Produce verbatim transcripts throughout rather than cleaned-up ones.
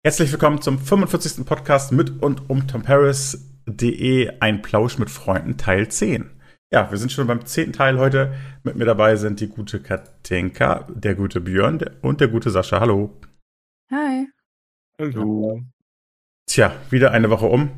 Herzlich willkommen zum fünfundvierzigsten Podcast mit und um Tom Paris punkt de, ein Plausch mit Freunden, Teil zehn. Ja, wir sind schon beim zehnten Teil heute. Mit mir dabei sind die gute Katinka, der gute Björn und der gute Sascha. Hallo. Hi. Hallo. Tja, wieder eine Woche um.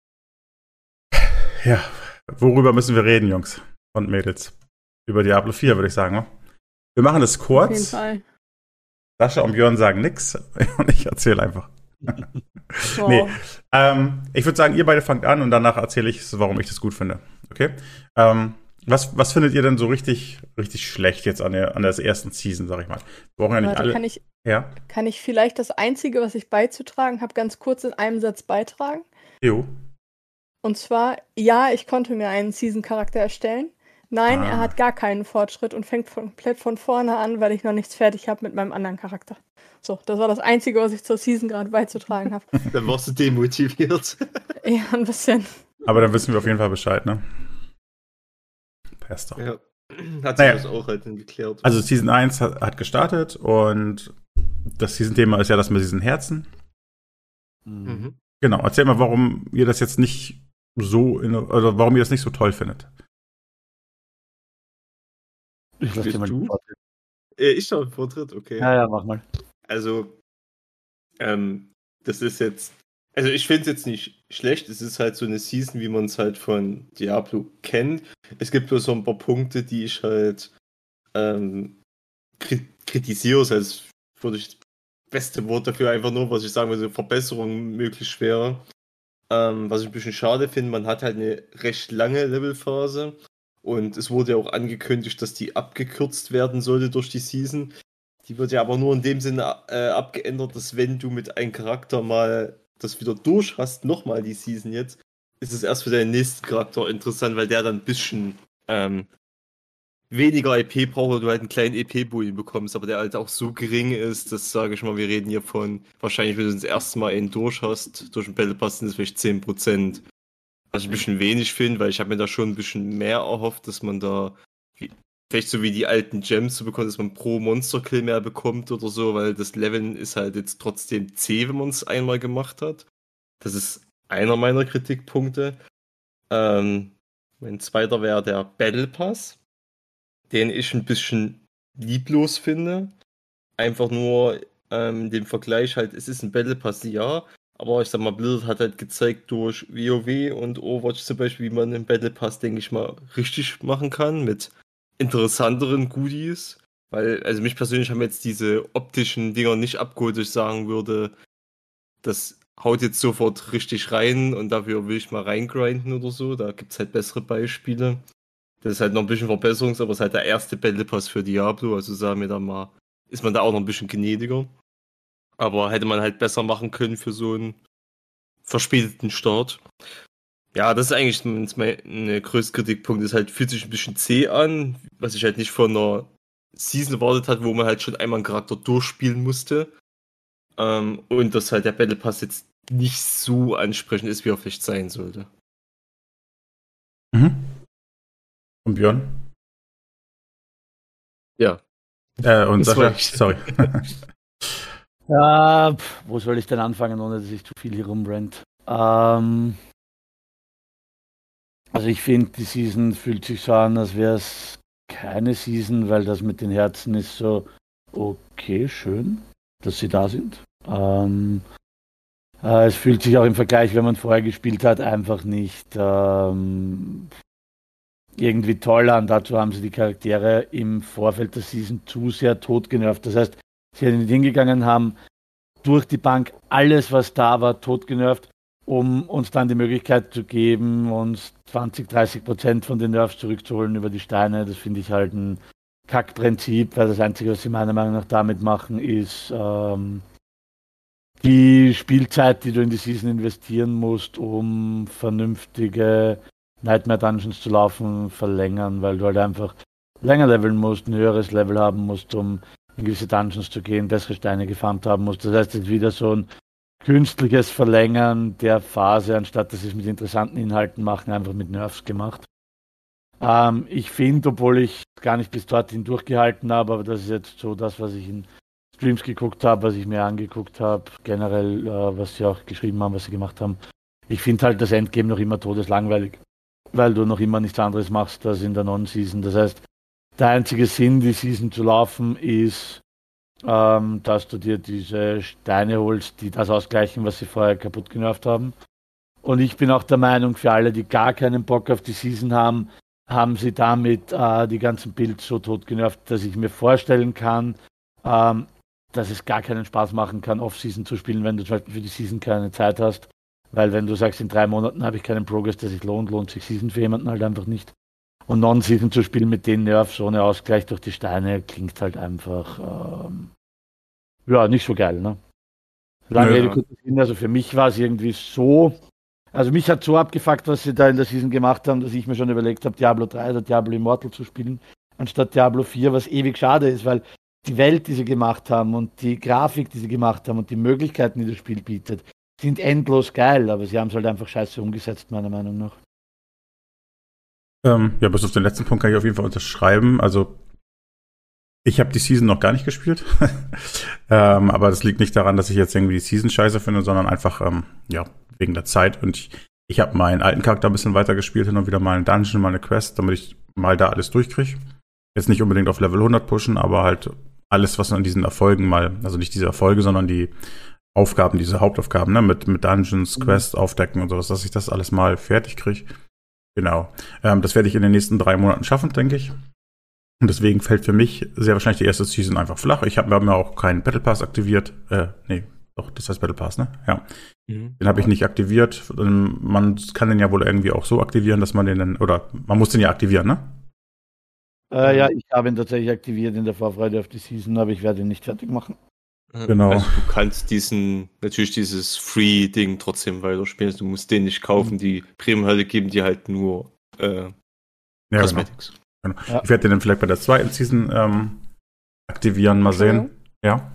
Ja, worüber müssen wir reden, Jungs und Mädels? Über Diablo vier, würde ich sagen. Ne? Wir machen es kurz. Auf jeden Fall. Sascha und Björn sagen nichts und ich erzähle einfach. Wow. Nee, ähm, ich würde sagen, ihr beide fangt an und danach erzähle ich, warum ich das gut finde. Okay? Ähm, was, was findet ihr denn so richtig, richtig schlecht jetzt an der, an der ersten Season, sag ich mal? Wir brauchen ja nicht Warte, alle. kann ich, Ja? kann ich vielleicht das Einzige, was ich beizutragen habe, ganz kurz in einem Satz beitragen? Jo. Und zwar, ja, ich konnte mir einen Season-Charakter erstellen. Nein, Ah. er hat gar keinen Fortschritt und fängt komplett von vorne an, weil ich noch nichts fertig habe mit meinem anderen Charakter. So, das war das Einzige, was ich zur Season gerade beizutragen habe. Dann warst du demotiviert. Ja, ein bisschen. Aber dann wissen wir auf jeden Fall Bescheid, ne? Passt doch. Ja. Hat sich Naja. das auch halt dann geklärt. Also Season eins hat, hat gestartet und das Season-Thema ist ja das mit diesen Herzen. Mhm. Genau, erzähl mal, warum ihr das jetzt nicht so, in, oder warum ihr das nicht so toll findet. Ich lasse dir mal du? den Vortritt. Äh, ich habe einen Vortritt, okay. Ja, ja, mach mal. Also, ähm, das ist jetzt, also ich finde es jetzt nicht schlecht, es ist halt so eine Season, wie man es halt von Diablo kennt. Es gibt nur so ein paar Punkte, die ich halt ähm, kri- kritisiere, das heißt, würde ich das beste Wort dafür einfach nur, was ich sagen würde, Verbesserung möglich wäre. Ähm, was ich ein bisschen schade finde, man hat halt eine recht lange Levelphase und es wurde ja auch angekündigt, dass die abgekürzt werden sollte durch die Season. Die wird ja aber nur in dem Sinne äh, abgeändert, dass wenn du mit einem Charakter mal das wieder durch hast, nochmal die Season jetzt, ist es erst für deinen nächsten Charakter interessant, weil der dann ein bisschen ähm, weniger E P braucht oder du halt einen kleinen E P-Boost bekommst, aber der halt auch so gering ist, dass, sage ich mal, wir reden hier von, wahrscheinlich, wenn du das erste Mal einen durch hast, durch den Battle Pass sind es vielleicht zehn Prozent. Was ich ein bisschen wenig finde, weil ich habe mir da schon ein bisschen mehr erhofft, dass man da wie, vielleicht so wie die alten Gems so bekommt, dass man pro Monster-Kill mehr bekommt oder so, weil das Leveln ist halt jetzt trotzdem zäh, wenn man es einmal gemacht hat. Das ist einer meiner Kritikpunkte. Ähm, mein zweiter wäre der Battle Pass, den ich ein bisschen lieblos finde. Einfach nur ähm, den Vergleich halt, es ist ein Battle Pass, ja, aber ich sag mal, Blizzard hat halt gezeigt durch WoW und Overwatch zum Beispiel, wie man den Battle Pass, denke ich mal, richtig machen kann mit interessanteren Goodies. Weil, also mich persönlich haben jetzt diese optischen Dinger nicht abgeholt, dass ich sagen würde, das haut jetzt sofort richtig rein und dafür will ich mal reingrinden oder so. Da gibt es halt bessere Beispiele. Das ist halt noch ein bisschen Verbesserungs, aber es ist halt der erste Battle Pass für Diablo, also sagen wir da mal, ist man da auch noch ein bisschen gnädiger. Aber hätte man halt besser machen können für so einen verspäteten Start. Ja, das ist eigentlich mein größter Kritikpunkt. Es halt, fühlt sich ein bisschen zäh an, was ich halt nicht von einer Season erwartet hat, wo man halt schon einmal einen Charakter durchspielen musste. Ähm, und dass halt der Battle Pass jetzt nicht so ansprechend ist, wie er vielleicht sein sollte. Mhm. Und Björn? Ja. Äh, und Das war Sascha? ich. Sorry. Ja, pf, wo soll ich denn anfangen, ohne dass ich zu viel hier rumrennt? Ähm, also ich finde, die Season fühlt sich so an, als wäre es keine Season, weil das mit den Herzen ist so, okay, schön, dass sie da sind. Ähm, äh, es fühlt sich auch im Vergleich, wenn man vorher gespielt hat, einfach nicht ähm, irgendwie toll an. Dazu haben sie die Charaktere im Vorfeld der Season zu sehr tot genervt. Das heißt, sie sind hingegangen, haben durch die Bank alles, was da war, tot genervt, um uns dann die Möglichkeit zu geben, uns zwanzig, dreißig Prozent von den Nerfs zurückzuholen über die Steine. Das finde ich halt ein Kackprinzip, weil das Einzige, was sie meiner Meinung nach damit machen, ist ähm, die Spielzeit, die du in die Season investieren musst, um vernünftige Nightmare Dungeons zu laufen, verlängern, weil du halt einfach länger leveln musst, ein höheres Level haben musst, um in gewisse Dungeons zu gehen, bessere Steine gefarmt haben musst. Das heißt, jetzt wieder so ein künstliches Verlängern der Phase, anstatt dass sie es mit interessanten Inhalten machen, einfach mit Nerfs gemacht. Ähm, ich finde, obwohl ich gar nicht bis dorthin durchgehalten habe, aber das ist jetzt so das, was ich in Streams geguckt habe, was ich mir angeguckt habe, generell, äh, was sie auch geschrieben haben, was sie gemacht haben. Ich finde halt das Endgame noch immer todeslangweilig, weil du noch immer nichts anderes machst als in der Non-Season. Das heißt, der einzige Sinn, die Season zu laufen, ist, ähm, dass du dir diese Steine holst, die das ausgleichen, was sie vorher kaputt genervt haben. Und ich bin auch der Meinung, für alle, die gar keinen Bock auf die Season haben, haben sie damit äh, die ganzen Builds so tot genervt, dass ich mir vorstellen kann, ähm, dass es gar keinen Spaß machen kann, Off-Season zu spielen, wenn du zum Beispiel für die Season keine Zeit hast. Weil wenn du sagst, in drei Monaten habe ich keinen Progress, der sich lohnt, lohnt sich Season für jemanden halt einfach nicht. Und Non-Season zu spielen mit den Nerfs ohne Ausgleich durch die Steine klingt halt einfach ähm, ja, nicht so geil, ne? Lange Rede, kurzer Sinn, also für mich war es irgendwie so, also mich hat so abgefuckt, was sie da in der Season gemacht haben, dass ich mir schon überlegt habe, Diablo drei oder Diablo Immortal zu spielen, anstatt Diablo vier, was ewig schade ist, weil die Welt, die sie gemacht haben und die Grafik, die sie gemacht haben und die Möglichkeiten, die das Spiel bietet, sind endlos geil, aber sie haben es halt einfach scheiße umgesetzt, meiner Meinung nach. Ähm, ja, bis auf den letzten Punkt kann ich auf jeden Fall unterschreiben. Also, ich habe die Season noch gar nicht gespielt. ähm, aber das liegt nicht daran, dass ich jetzt irgendwie die Season scheiße finde, sondern einfach, ähm, ja, wegen der Zeit. Und ich, ich habe meinen alten Charakter ein bisschen weiter gespielt, hin und wieder mal einen Dungeon, mal eine Quest, damit ich mal da alles durchkriege. Jetzt nicht unbedingt auf Level hundert pushen, aber halt alles, was an diesen Erfolgen mal, also nicht diese Erfolge, sondern die Aufgaben, diese Hauptaufgaben, ne, mit, mit Dungeons, Quests, aufdecken und sowas, dass ich das alles mal fertig kriege. Genau. Ähm, das werde ich in den nächsten drei Monaten schaffen, denke ich. Und deswegen fällt für mich sehr wahrscheinlich die erste Season einfach flach. Ich habe mir auch keinen Battle Pass aktiviert. Äh, nee, doch, das heißt Battle Pass, ne? Ja. Mhm. Den habe ich nicht aktiviert. Man kann den ja wohl irgendwie auch so aktivieren, dass man den dann, oder man muss den ja aktivieren, ne? Äh, ja, ich habe ihn tatsächlich aktiviert in der Vorfreude auf die Season, aber ich werde ihn nicht fertig machen. Genau. Also du kannst diesen, natürlich dieses Free-Ding trotzdem weiterspielen. Du musst den nicht kaufen. Die Premium-Halle geben dir halt nur äh, ja, Cosmetics. Genau. Genau. Ja. Ich werde den dann vielleicht bei der zweiten Season ähm, aktivieren, mal sehen. Mhm. Ja.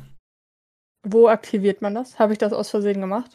Wo aktiviert man das? Habe ich das aus Versehen gemacht?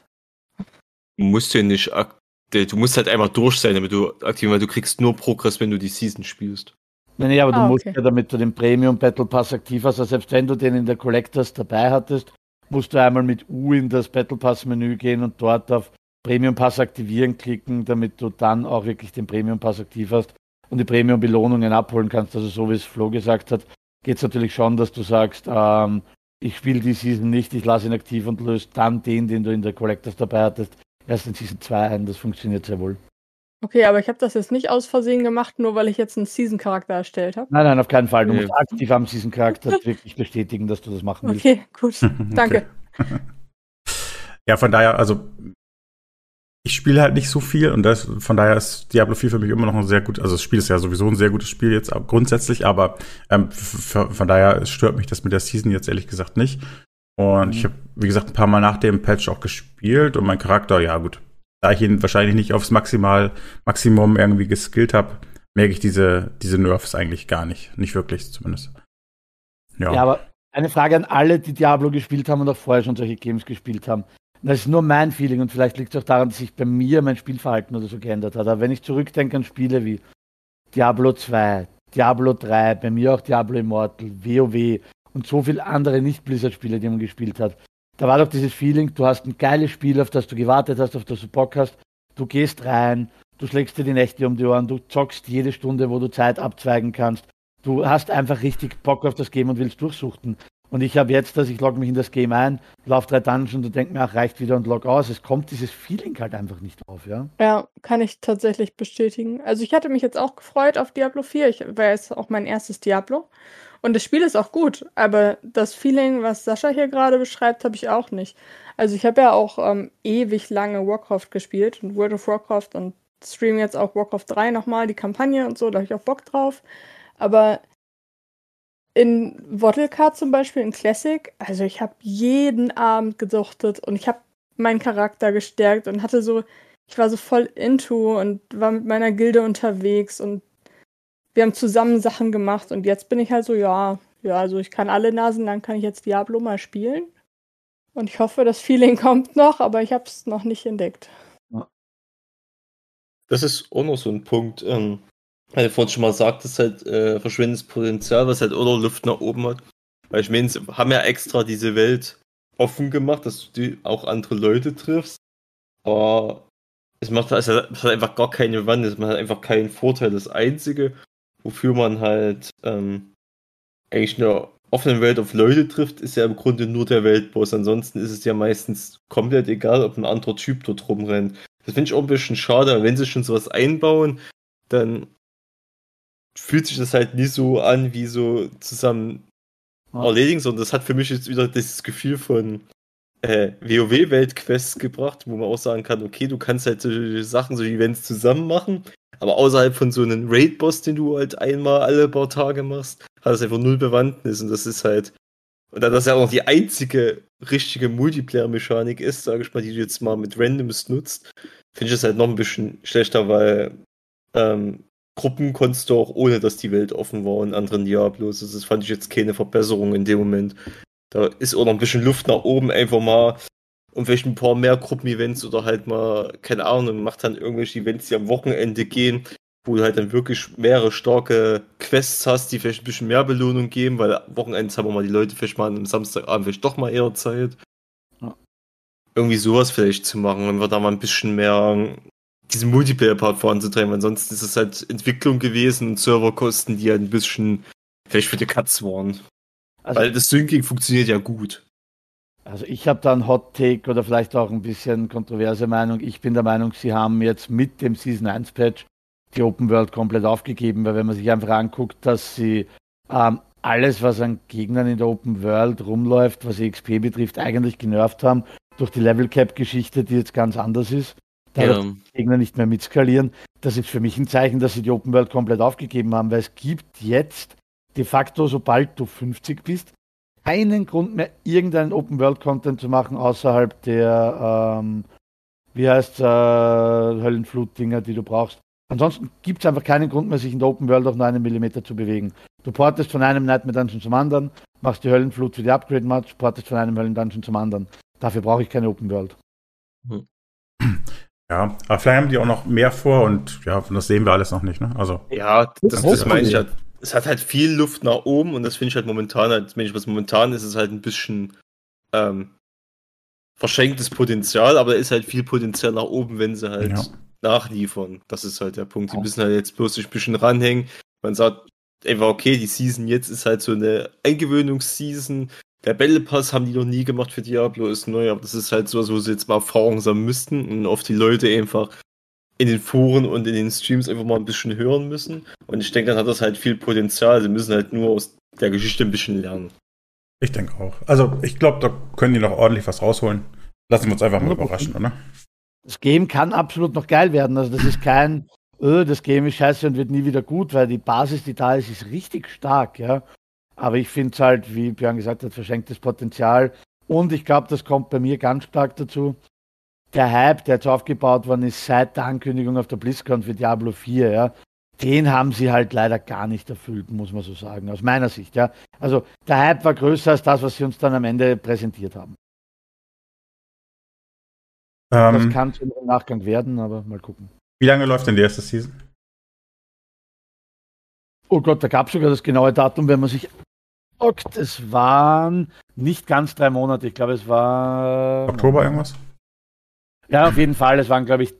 Du musst den nicht ak- du musst halt einmal durch sein, damit du aktivieren, weil du kriegst nur Progress, wenn du die Season spielst. Nee, aber du ah, musst okay. ja, damit du den Premium Battle Pass aktiv hast, also selbst wenn du den in der Collectors dabei hattest, musst du einmal mit U in das Battle Pass Menü gehen und dort auf Premium Pass aktivieren klicken, damit du dann auch wirklich den Premium Pass aktiv hast und die Premium Belohnungen abholen kannst. Also so wie es Flo gesagt hat, geht es natürlich schon, dass du sagst, ähm, ich spiele die Season nicht, ich lasse ihn aktiv und löse dann den, den du in der Collectors dabei hattest, erst in Season zwei ein. Das funktioniert sehr wohl. Okay, aber ich habe das jetzt nicht aus Versehen gemacht, nur weil ich jetzt einen Season-Charakter erstellt habe. Nein, nein, auf keinen Fall. Du Nee. musst aktiv am Season-Charakter wirklich bestätigen, dass du das machen willst. Okay, gut. Danke. Okay. Ja, von daher, also ich spiele halt nicht so viel und das, von daher ist Diablo vier für mich immer noch ein sehr gut, also das Spiel ist ja sowieso ein sehr gutes Spiel jetzt grundsätzlich, aber ähm, f- von daher stört mich das mit der Season jetzt ehrlich gesagt nicht. Und mhm. ich habe, wie gesagt, ein paar Mal nach dem Patch auch gespielt und mein Charakter, ja gut, da ich ihn wahrscheinlich nicht aufs Maximal, Maximum irgendwie geskillt habe, merke ich diese, diese Nerfs eigentlich gar nicht. Nicht wirklich zumindest. Ja. ja, aber eine Frage an alle, die Diablo gespielt haben und auch vorher schon solche Games gespielt haben. Das ist nur mein Feeling und vielleicht liegt es auch daran, dass sich bei mir mein Spielverhalten oder so geändert hat. Aber wenn ich zurückdenke an Spiele wie Diablo zwei, Diablo drei, bei mir auch Diablo Immortal, WoW und so viele andere Nicht-Blizzard-Spiele, die man gespielt hat, da war doch dieses Feeling, du hast ein geiles Spiel, auf das du gewartet hast, auf das du Bock hast, du gehst rein, du schlägst dir die Nächte um die Ohren, du zockst jede Stunde, wo du Zeit abzweigen kannst. Du hast einfach richtig Bock auf das Game und willst durchsuchten. Und ich habe jetzt, dass ich logge mich in das Game ein, laufe drei Dungeons und denke mir, ach, reicht wieder und log aus. Es kommt dieses Feeling halt einfach nicht auf, ja? Ja, kann ich tatsächlich bestätigen. Also ich hatte mich jetzt auch gefreut auf Diablo vier. Ich war jetzt auch mein erstes Diablo. Und das Spiel ist auch gut, aber das Feeling, was Sascha hier gerade beschreibt, habe ich auch nicht. Also ich habe ja auch ähm, ewig lange Warcraft gespielt und World of Warcraft und streame jetzt auch Warcraft drei nochmal, die Kampagne und so, da habe ich auch Bock drauf. Aber in Wottlecard zum Beispiel, in Classic, also ich habe jeden Abend gesuchtet und ich habe meinen Charakter gestärkt und hatte so, ich war so voll into und war mit meiner Gilde unterwegs und wir haben zusammen Sachen gemacht und jetzt bin ich halt so, ja, ja, also ich kann alle Nasen lang, kann ich jetzt Diablo mal spielen. Und ich hoffe, das Feeling kommt noch, aber ich habe es noch nicht entdeckt. Das ist auch noch so ein Punkt, ähm, weil du vorhin schon mal sagtest, halt äh, verschwindendes Potenzial, was halt oder Luft nach oben hat. Weil ich meine, sie haben ja extra diese Welt offen gemacht, dass du die auch andere Leute triffst. Aber es macht also, es hat einfach gar keine Wandel, man hat einfach keinen Vorteil. Das Einzige, wofür man halt ähm, eigentlich in der offenen Welt auf Leute trifft, ist ja im Grunde nur der Weltboss. Ansonsten ist es ja meistens komplett egal, ob ein anderer Typ dort rumrennt. Das finde ich auch ein bisschen schade, wenn sie schon sowas einbauen, dann fühlt sich das halt nie so an, wie so zusammen Ja. erledigen, sondern das hat für mich jetzt wieder dieses Gefühl von äh, WoW-Weltquests gebracht, wo man auch sagen kann, okay, du kannst halt solche Sachen, solche Events zusammen machen, aber außerhalb von so einem Raid-Boss, den du halt einmal alle paar Tage machst, hat es einfach null Bewandtnis und das ist halt, und da das ja auch noch die einzige richtige Multiplayer-Mechanik ist, sage ich mal, die du jetzt mal mit Randoms nutzt, finde ich das halt noch ein bisschen schlechter, weil ähm, Gruppen konntest du auch ohne, dass die Welt offen war in anderen Diablos. Also das fand ich jetzt keine Verbesserung in dem Moment. Da ist auch noch ein bisschen Luft nach oben, einfach mal und vielleicht ein paar mehr Gruppen-Events oder halt mal, keine Ahnung, macht dann irgendwelche Events, die am Wochenende gehen, wo du halt dann wirklich mehrere starke Quests hast, die vielleicht ein bisschen mehr Belohnung geben, weil Wochenends haben wir mal die Leute vielleicht mal am Samstagabend vielleicht doch mal eher Zeit. Ja. Irgendwie sowas vielleicht zu machen, wenn wir da mal ein bisschen mehr diesen Multiplayer-Part voranzutreiben, weil ansonsten ist es halt Entwicklung gewesen und Serverkosten, die halt ein bisschen vielleicht für die Katz waren. Also, Weil das Syncing funktioniert ja gut. also ich habe da einen Hot Take oder vielleicht auch ein bisschen kontroverse Meinung. Ich bin der Meinung, sie haben jetzt mit dem Season eins Patch die Open World komplett aufgegeben, weil wenn man sich einfach anguckt, dass sie ähm, alles, was an Gegnern in der Open World rumläuft, was E X P betrifft, eigentlich genervt haben durch die Level Cap Geschichte, die jetzt ganz anders ist. Dadurch, dass die Gegner nicht mehr mitskalieren. Das ist für mich ein Zeichen, dass sie die Open World komplett aufgegeben haben, weil es gibt jetzt de facto, sobald du fünfzig bist, keinen Grund mehr, irgendeinen Open World Content zu machen, außerhalb der, ähm, wie heißt äh, Höllenflut-Dinger, die du brauchst. Ansonsten gibt es einfach keinen Grund mehr, sich in der Open World auf nur einen Millimeter zu bewegen. Du portest von einem Nightmare Dungeon zum anderen, machst die Höllenflut für die Upgrade-Match, portest von einem Höllen-Dungeon zum anderen. Dafür brauche ich keine Open World. Hm. Ja, aber vielleicht haben die auch noch mehr vor und ja, das sehen wir alles noch nicht, ne? Also. Ja, das, das meine ich halt. Es hat halt viel Luft nach oben und das finde ich halt momentan halt, wenn ich was momentan ist, ist halt ein bisschen ähm, verschenktes Potenzial, aber da ist halt viel Potenzial nach oben, wenn sie halt Ja. nachliefern. Das ist halt der Punkt. Sie müssen halt jetzt bloß sich ein bisschen ranhängen. Man sagt einfach, okay, die Season jetzt ist halt so eine Eingewöhnungsseason. Der Battle Pass haben die noch nie gemacht für Diablo, ist neu, aber das ist halt so, wo sie jetzt mal Erfahrung sammeln müssten und auf die Leute einfach in den Foren und in den Streams einfach mal ein bisschen hören müssen. Und ich denke, dann hat das halt viel Potenzial. Sie müssen halt nur aus der Geschichte ein bisschen lernen. Ich denke auch. Also ich glaube, da können die noch ordentlich was rausholen. Lassen wir uns einfach mal überraschen, oder? Das Game kann absolut noch geil werden. Also das ist kein, öh, das Game ist scheiße und wird nie wieder gut, weil die Basis, die da ist, ist richtig stark, ja. Aber ich finde es halt, wie Björn gesagt hat, verschenktes Potenzial. Und ich glaube, das kommt bei mir ganz stark dazu. Der Hype, der jetzt aufgebaut worden ist seit der Ankündigung auf der BlizzCon für Diablo vier, ja, den haben sie halt leider gar nicht erfüllt, muss man so sagen, aus meiner Sicht, ja. Also der Hype war größer als das, was sie uns dann am Ende präsentiert haben. Ähm, das kann im Nachgang werden, aber mal gucken. Wie lange läuft denn die erste Season? Oh Gott, da gab es sogar das genaue Datum, wenn man sich guckt. Es waren nicht ganz drei Monate, ich glaube, es war Oktober irgendwas? Ja, auf jeden Fall. Es waren, glaube ich,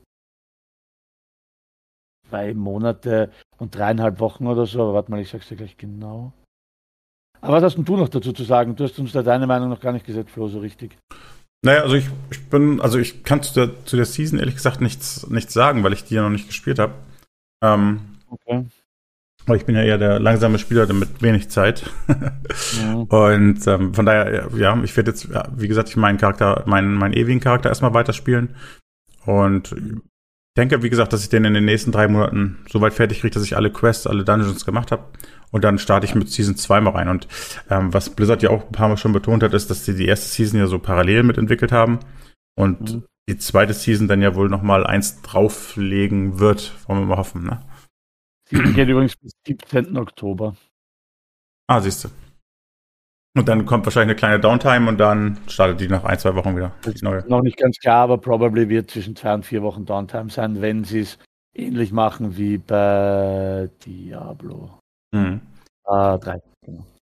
zwei Monate und dreieinhalb Wochen oder so. Aber warte mal, ich sag's dir gleich genau. Aber was hast denn du noch dazu zu sagen? Du hast uns da deine Meinung noch gar nicht gesagt, Flo, so richtig. Naja, also ich, ich bin, also ich kann zu der, zu der Season ehrlich gesagt nichts, nichts sagen, weil ich die ja noch nicht gespielt habe. Ähm, Okay. weil ich bin ja eher der langsame Spieler mit wenig Zeit. Ja. Und ähm, von daher, ja, ich werde jetzt, ja, wie gesagt, ich meinen Charakter, meinen, meinen ewigen Charakter erstmal weiterspielen. Und ich denke, wie gesagt, dass ich den in den nächsten drei Monaten so weit fertig kriege, dass ich alle Quests, alle Dungeons gemacht habe. Und dann starte ich mit Season zwei mal rein. Und ähm, was Blizzard ja auch ein paar Mal schon betont hat, ist, dass sie die erste Season ja so parallel mitentwickelt haben. Und Mhm. die zweite Season dann ja wohl noch mal eins drauflegen wird, wollen wir mal hoffen, ne? Die geht übrigens bis siebzehnten Oktober. Ah, siehst du. Und dann kommt wahrscheinlich eine kleine Downtime und dann startet die nach ein, zwei Wochen wieder. Die neue. Noch nicht ganz klar, aber probably wird zwischen zwei und vier Wochen Downtime sein, wenn sie es ähnlich machen wie bei Diablo Mhm. äh, drei. Genau.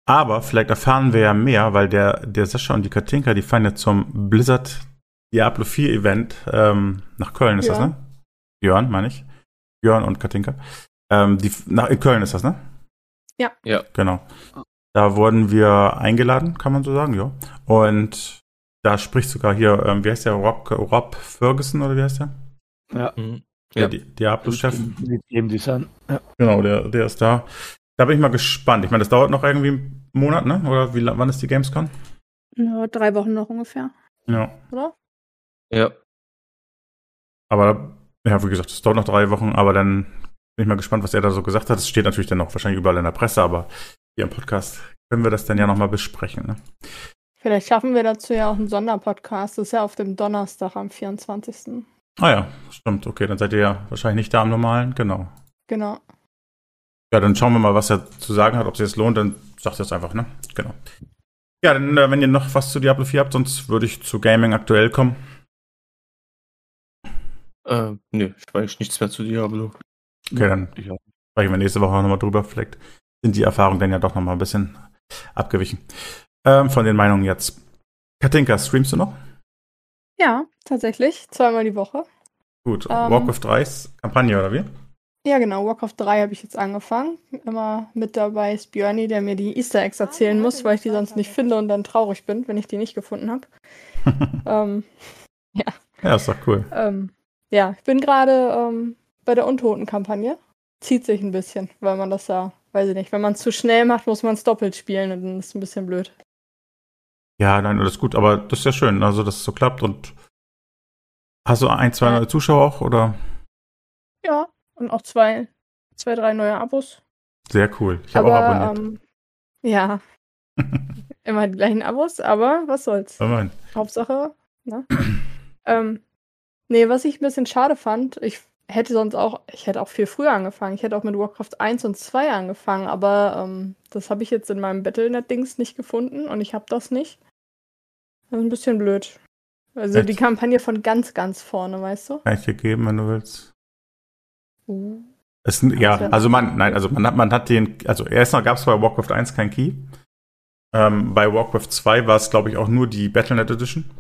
Aber vielleicht erfahren wir ja mehr, weil der, der Sascha und die Katinka, die fahren ja zum Blizzard Diablo vier Event ähm, nach Köln, ist Ja. das, ne? Björn, meine ich. Björn und Katinka. Ähm, die, nach, in Köln ist das, ne? Ja. Ja. Genau. Da wurden wir eingeladen, kann man so sagen, ja. Und da spricht sogar hier, ähm, wie heißt der, Rob, Rob Ferguson oder wie heißt der? Ja. Mhm. Der Ja. Di- Diablo-Chef. Mit Game Design. Ja. Genau, der, der ist da. Da bin ich mal gespannt. Ich meine, das dauert noch irgendwie einen Monat, ne? Oder wie, wann ist die Gamescom? Ja, drei Wochen noch ungefähr, Ja. oder? Ja. Aber, ja, wie gesagt, es dauert noch drei Wochen, aber dann bin ich mal gespannt, was er da so gesagt hat. Es steht natürlich dann noch wahrscheinlich überall in der Presse, aber hier im Podcast können wir das dann ja nochmal besprechen, ne? Vielleicht schaffen wir dazu ja auch einen Sonderpodcast. Das ist ja auf dem Donnerstag am vierundzwanzigsten Ah ja, stimmt. Okay, dann seid ihr ja wahrscheinlich nicht da am normalen, genau. Genau. Ja, dann schauen wir mal, was er zu sagen hat, ob sich das lohnt, dann sagt er es einfach, ne? Genau. Ja, dann, äh, wenn ihr noch was zu Diablo vier habt, sonst würde ich zu Gaming aktuell kommen. Äh, nö, ich weiß nichts mehr zu Diablo. Okay, dann Ja. sprechen wir nächste Woche nochmal drüber. Vielleicht sind die Erfahrungen dann ja doch nochmal ein bisschen abgewichen. Ähm, von den Meinungen jetzt. Katinka, streamst du noch? Ja, tatsächlich. Zweimal die Woche. Gut. Ähm. Warcraft drei ist Kampagne, oder wie? Ja, genau. Warcraft drei habe ich jetzt angefangen. Immer mit dabei ist Björni, der mir die Easter Eggs erzählen muss, weil ich die sonst nicht finde und dann traurig bin, wenn ich die nicht gefunden habe. ähm, Ja, ist doch cool. ähm, ja, ich bin gerade ähm, bei der Untoten-Kampagne. Zieht sich ein bisschen, weil man das ja, weiß ich nicht, wenn man es zu schnell macht, muss man es doppelt spielen und dann ist es ein bisschen blöd. Ja, nein, alles gut, aber das ist ja schön, also dass es so klappt. Und hast du ein, zwei Ja. neue Zuschauer auch, oder? Ja, und auch zwei, zwei, drei neue Abos. Sehr cool. Ich habe auch aber, abonniert. ähm, ja, immer die gleichen Abos, aber was soll's. Immerhin. Hauptsache, ne? ähm, nee, was ich ein bisschen schade fand, ich hätte sonst auch, ich hätte auch viel früher angefangen. Ich hätte auch mit Warcraft eins und zwei angefangen, aber ähm, das habe ich jetzt in meinem Battlenet-Dings nicht gefunden und ich habe das nicht. Das ist ein bisschen blöd. Also Echt? die Kampagne von ganz, ganz vorne, weißt du? Kann ich dir geben, wenn du willst. Uh. Es, ja, ja- also man, nein, also man hat, man hat den, also erstmal gab es bei Warcraft eins kein Key. Ähm, bei Warcraft zwei war es, glaube ich, auch nur die Battlenet Edition,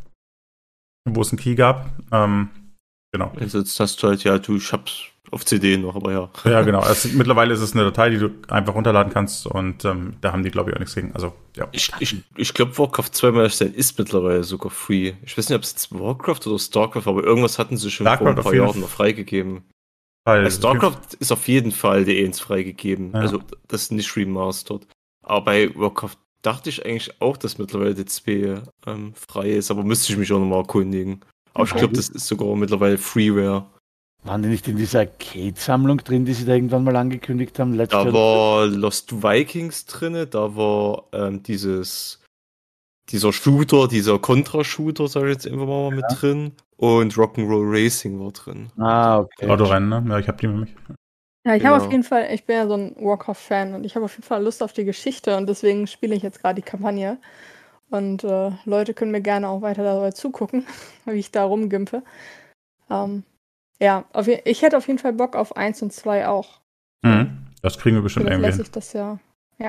wo es einen Key gab. Ähm, genau. Also jetzt hast du halt, ja, du, ich hab's auf C D noch, aber ja. Ja, genau. Es, mittlerweile ist es eine Datei, die du einfach runterladen kannst und ähm, da haben die, glaube ich, auch nichts gegen. Also, ja. Ich, ich, ich glaube, Warcraft zwei Mal erstellt ist mittlerweile sogar free. Ich weiß nicht, ob es jetzt Warcraft oder StarCraft, aber irgendwas hatten sie schon StarCraft vor ein auf paar jeden Jahren noch freigegeben. Fall. Also StarCraft ist auf jeden Fall die eins freigegeben. Ja. Also das ist nicht remastered. Aber bei Warcraft dachte ich eigentlich auch, dass mittlerweile die zwei ähm, frei ist, aber müsste ich mich auch nochmal erkundigen. Aber ich Okay. glaube, das ist sogar mittlerweile Freeware. Waren die nicht in dieser Arcade-Sammlung drin, die sie da irgendwann mal angekündigt haben? Letztes Da Jahr? war Lost Vikings drinne, da war ähm, dieses dieser Shooter, dieser Contra-Shooter, sag ich jetzt einfach mal mit drin. Und Rock'n'Roll Racing war drin. Ah, okay. Autorennen, ne? Ja, ich habe die mit mich. Ja, ich Genau. habe auf jeden Fall, ich bin ja so ein Warcraft-Fan und ich habe auf jeden Fall Lust auf die Geschichte und deswegen spiele ich jetzt gerade die Kampagne. Und äh, Leute können mir gerne auch weiter dabei zugucken, wie ich da rumgimpe. Ähm, ja, auf je- ich hätte auf jeden Fall Bock auf eins und zwei auch. Mhm. Das kriegen wir bestimmt Vielleicht irgendwie lässt hin. sich das ja.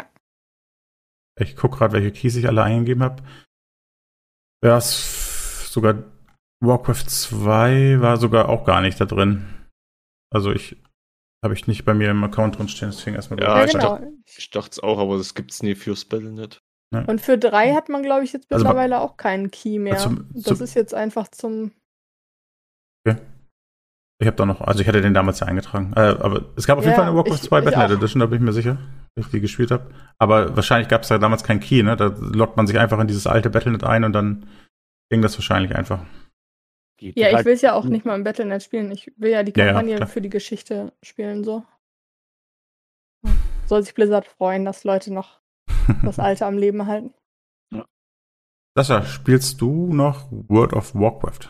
Ich gucke gerade, welche Keys ich alle eingegeben habe. Ja, es f- sogar Warcraft zwei war sogar auch gar nicht da drin. Also ich habe ich nicht bei mir im Account drin stehen, deswegen erstmal Ja, Ja, ich genau. Ich dachte es auch, aber das gibt's nie fürs Battlenet. Und für drei hat man, glaube ich, jetzt Also, mittlerweile auch keinen Key mehr. zum- das zum- ist jetzt einfach zum. Ich habe da noch, also ich hatte den damals ja eingetragen. Äh, aber es gab auf jeden Ja, Fall eine Warcraft ich- zwei ich Battlenet auch. Edition, da bin ich mir sicher, dass ich die gespielt habe. Aber wahrscheinlich gab es da damals keinen Key, ne? Da loggt man sich einfach in dieses alte Battlenet ein und dann ging das wahrscheinlich einfach. Geht Ja, ich halt- will es ja auch nicht mal im Battlenet spielen. Ich will ja die Ja, ja, Kampagne klar. für die Geschichte spielen, so. Soll sich Blizzard freuen, dass Leute noch das Alte am Leben halten. Sascha, spielst du noch World of Warcraft?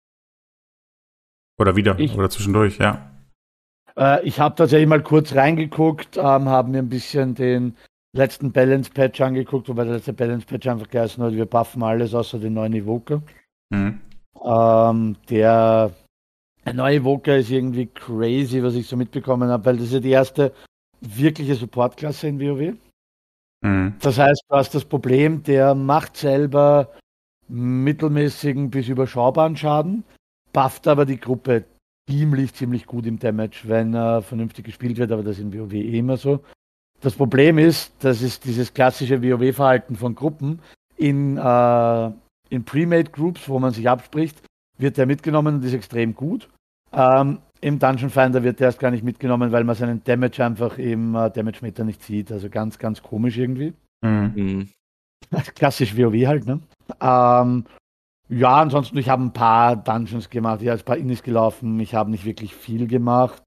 Oder wieder? Ich- Oder zwischendurch, ja. Äh, ich habe tatsächlich mal kurz reingeguckt, ähm, haben mir ein bisschen den letzten Balance-Patch angeguckt, wobei der letzte Balance-Patch einfach geheißen hat, wir buffen alles außer den neuen Evoker. Mhm. Ähm, der neue Evoker ist irgendwie crazy, was ich so mitbekommen habe, weil das ist ja die erste wirkliche Supportklasse in WoW. Mhm. Das heißt, du hast das Problem, der macht selber mittelmäßigen bis überschaubaren Schaden, bufft aber die Gruppe ziemlich, ziemlich gut im Damage, wenn er vernünftig gespielt wird, aber das ist in WoW eh immer so. Das Problem ist, das ist dieses klassische WoW-Verhalten von Gruppen. In, äh, in Pre-Made Groups, wo man sich abspricht, wird der mitgenommen und ist extrem gut. Ähm, Im Dungeon Finder wird der erst gar nicht mitgenommen, weil man seinen Damage einfach im äh, Damage-Meter nicht sieht. Also ganz, ganz komisch irgendwie. Mhm. Klassisch WoW halt, ne? Ähm, ja, ansonsten, ich habe ein paar Dungeons gemacht, ich habe ein paar Innis gelaufen, ich habe nicht wirklich viel gemacht.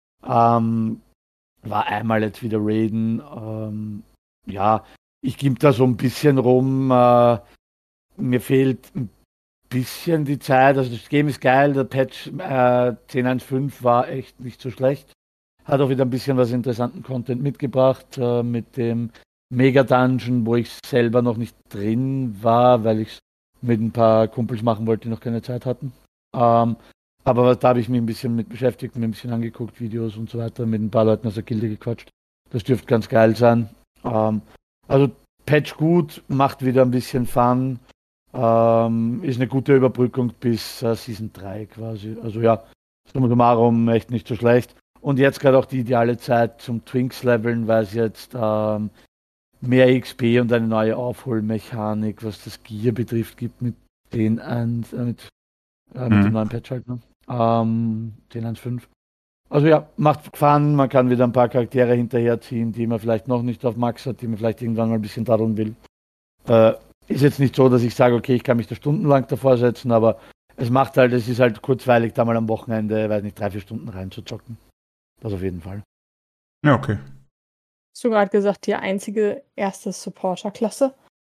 Ähm, war einmal jetzt wieder Raiden. Ähm, ja, ich gebe da so ein bisschen rum. Äh, mir fehlt ein bisschen die Zeit. Also das Game ist geil, der Patch äh, zehn Punkt eins Punkt fünf war echt nicht so schlecht. Hat auch wieder ein bisschen was interessanten Content mitgebracht äh, mit dem Mega-Dungeon, wo ich selber noch nicht drin war, weil ich es mit ein paar Kumpels machen wollte, die noch keine Zeit hatten. Ähm, aber da habe ich mich ein bisschen mit beschäftigt, mir ein bisschen angeguckt, Videos und so weiter, mit ein paar Leuten aus der Gilde gequatscht. Das dürfte ganz geil sein. Ähm, also Patch gut, macht wieder ein bisschen Fun. Ähm, ist eine gute Überbrückung bis äh, Season drei quasi. Also ja, summa summarum echt nicht so schlecht. Und jetzt gerade auch die ideale Zeit zum Twinks leveln, weil es jetzt ähm, mehr X P und eine neue Aufholmechanik, was das Gear betrifft, gibt mit den eins, äh, mit, äh, mit Mhm. dem neuen Patch halt, ne? Ähm, zehn Punkt eins Punkt fünf. Also ja, macht Fun, man kann wieder ein paar Charaktere hinterherziehen, die man vielleicht noch nicht auf Max hat, die man vielleicht irgendwann mal ein bisschen darum will. Äh, ist jetzt nicht so, dass ich sage, okay, ich kann mich da stundenlang davor setzen, aber es macht halt, es ist halt kurzweilig, da mal am Wochenende, weiß nicht, drei, vier Stunden reinzuzocken. Das auf jeden Fall. Ja, okay. Hast du gerade gesagt, die einzige erste Supporter-Klasse?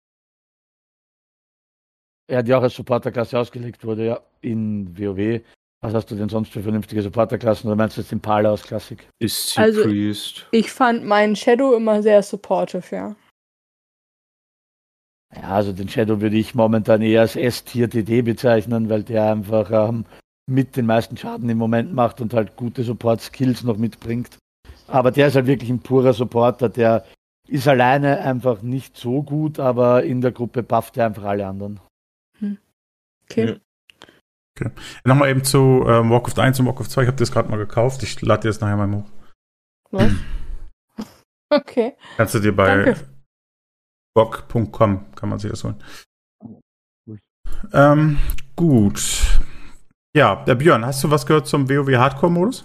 Ja, die auch als Supporterklasse ausgelegt wurde, ja, in WoW. Was hast du denn sonst für vernünftige Supporterklassen? Oder meinst du jetzt den Pala aus Klassik? Ist Sea Also- Priest. Ich fand meinen Shadow immer sehr supportive, ja. Ja, also den Shadow würde ich momentan eher als S-Tier-T D bezeichnen, weil der einfach ähm, mit den meisten Schaden im Moment macht und halt gute Support-Skills noch mitbringt. Aber der ist halt wirklich ein purer Supporter, der ist alleine einfach nicht so gut, aber in der Gruppe bufft er einfach alle anderen. Okay. Ja. Nochmal eben zu ähm, Warcraft eins und Warcraft zwei. Ich habe das gerade mal gekauft. Ich lade dir das nachher mal hoch. Was? Okay. Kannst du dir bei Danke. bock punkt com kann man sich das holen. Ähm, gut. Ja, der Björn, hast du was gehört zum WoW Hardcore-Modus?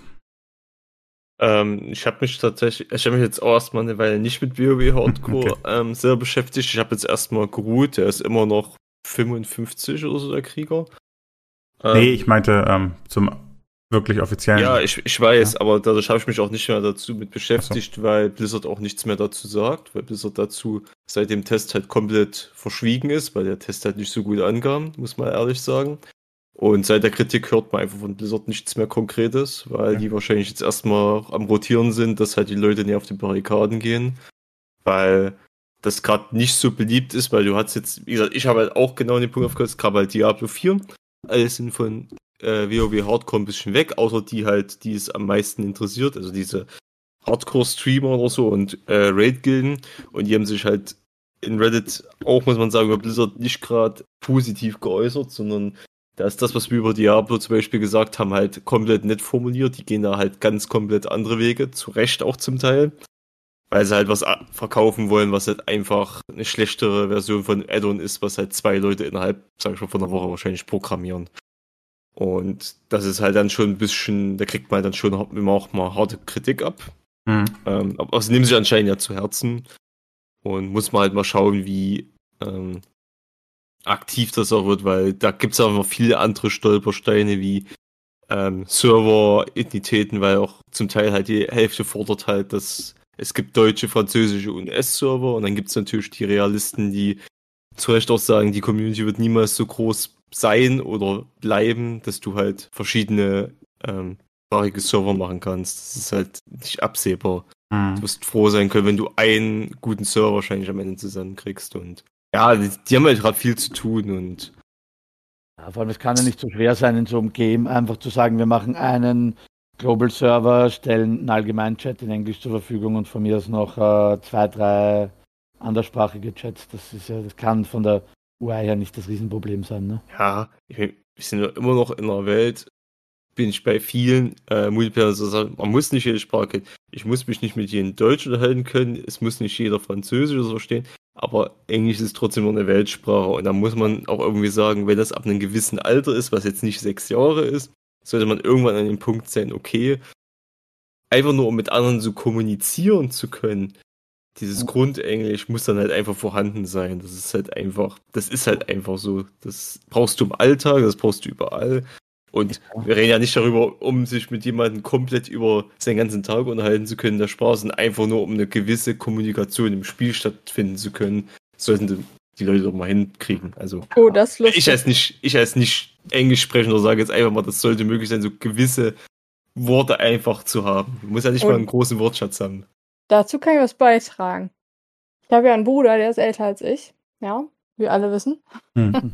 Ähm, ich habe mich tatsächlich, ich habe mich jetzt auch erstmal eine Weile nicht mit WoW Hardcore Okay. ähm, sehr beschäftigt. Ich habe jetzt erstmal geruht, der ist immer noch fünfundfünfzig oder so, der Krieger. Ähm, Nee, ich meinte ähm, zum wirklich offiziellen. Ja, ich, ich weiß, Ja. aber dadurch habe ich mich auch nicht mehr dazu mit beschäftigt, weil Blizzard auch nichts mehr dazu sagt, weil Blizzard dazu seit dem Test halt komplett verschwiegen ist, weil der Test halt nicht so gut ankam, muss man ehrlich sagen. Und seit der Kritik hört man einfach von Blizzard nichts mehr Konkretes, weil Ja. die wahrscheinlich jetzt erstmal am Rotieren sind, dass halt die Leute nicht auf die Barrikaden gehen, weil das gerade nicht so beliebt ist, weil du hast jetzt, wie gesagt, ich habe halt auch genau den Punkt aufgehört, es gab halt Diablo vier, alle sind von äh, WoW Hardcore ein bisschen weg, außer die halt, die es am meisten interessiert, also diese Hardcore-Streamer oder so und äh, Raid-Gilden, und die haben sich halt in Reddit auch, muss man sagen, über Blizzard nicht gerade positiv geäußert, sondern da ist das, was wir über Diablo zum Beispiel gesagt haben, halt komplett nett formuliert. Die gehen da halt ganz komplett andere Wege, zu Recht auch zum Teil, weil sie halt was a- verkaufen wollen, was halt einfach eine schlechtere Version von Add-on ist, was halt zwei Leute innerhalb, sag ich mal, von einer Woche wahrscheinlich programmieren. Und das ist halt dann schon ein bisschen, da kriegt man halt dann schon immer auch mal harte Kritik ab. Mhm. Ähm, aber das nehmen sie anscheinend ja zu Herzen. Und muss man halt mal schauen, wie ähm, aktiv das auch wird, weil da gibt es auch noch viele andere Stolpersteine wie ähm, Server-Entitäten, weil auch zum Teil halt die Hälfte fordert halt, dass es gibt deutsche, französische und U S-Server, und dann gibt es natürlich die Realisten, die zu Recht auch sagen, die Community wird niemals so groß sein oder bleiben, dass du halt verschiedene ähm, sprachige Server machen kannst. Das ist halt nicht absehbar. Du Mhm. wirst froh sein können, wenn du einen guten Server wahrscheinlich am Ende zusammenkriegst. Und ja, die, die haben halt gerade viel zu tun. Und Ja, vor allem, es kann ja nicht so schwer sein, in so einem Game einfach zu sagen, wir machen einen Global Server, stellen einen Allgemeinchat in Englisch zur Verfügung und von mir aus noch äh, zwei, drei anderssprachige Chats. Das ist ja, das kann von der U I her nicht das Riesenproblem sein, ne? Ja, ich mein, wir sind ja immer noch in einer Welt, bin ich bei vielen äh, Multiplayer so sagen, man muss nicht jede Sprache kennen. Ich muss mich nicht mit jedem Deutsch unterhalten können, es muss nicht jeder Französisch oder so verstehen, aber Englisch ist trotzdem noch eine Weltsprache und da muss man auch irgendwie sagen, wenn das ab einem gewissen Alter ist, was jetzt nicht sechs Jahre ist, sollte man irgendwann an dem Punkt sein, okay, einfach nur um mit anderen so kommunizieren zu können, dieses Grundenglisch muss dann halt einfach vorhanden sein. Das ist halt einfach, das ist halt einfach so. Das brauchst du im Alltag, das brauchst du überall. Und wir reden ja nicht darüber, um sich mit jemandem komplett über seinen ganzen Tag unterhalten zu können, der Spaß, sondern einfach nur, um eine gewisse Kommunikation im Spiel stattfinden zu können, sollten die Leute doch mal hinkriegen. Also Oh, das ist lustig. ich als nicht, ich als nicht Englisch sprechender sage jetzt einfach mal, das sollte möglich sein, so gewisse Worte einfach zu haben. Du musst ja nicht Und- mal einen großen Wortschatz haben. Dazu kann ich was beitragen. Ich habe ja einen Bruder, der ist älter als ich. Ja, wir alle wissen. Hm.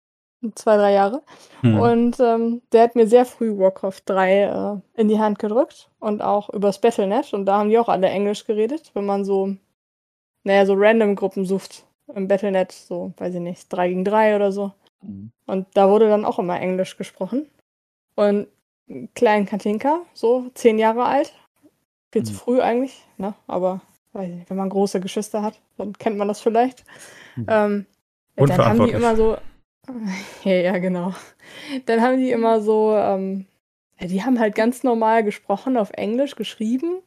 Zwei, drei Jahre. Hm. Und ähm, der hat mir sehr früh Warcraft drei äh, in die Hand gedrückt. Und auch übers Battle Punkt net. Und da haben die auch alle Englisch geredet. Wenn man so, naja, so Random-Gruppen sucht im Battle Punkt net. So, weiß ich nicht, drei gegen drei oder so. Mhm. Und da wurde dann auch immer Englisch gesprochen. Und kleinen Katinka, so zehn Jahre alt. Viel zu Mhm. früh eigentlich, ne? Aber weiß ich nicht, wenn man große Geschwister hat, dann kennt man das vielleicht. Mhm. Ähm, ja, dann haben die Unverantwortlich. immer so. Ja, ja, genau. Dann haben die immer so, ähm, ja, die haben halt ganz normal gesprochen, auf Englisch geschrieben.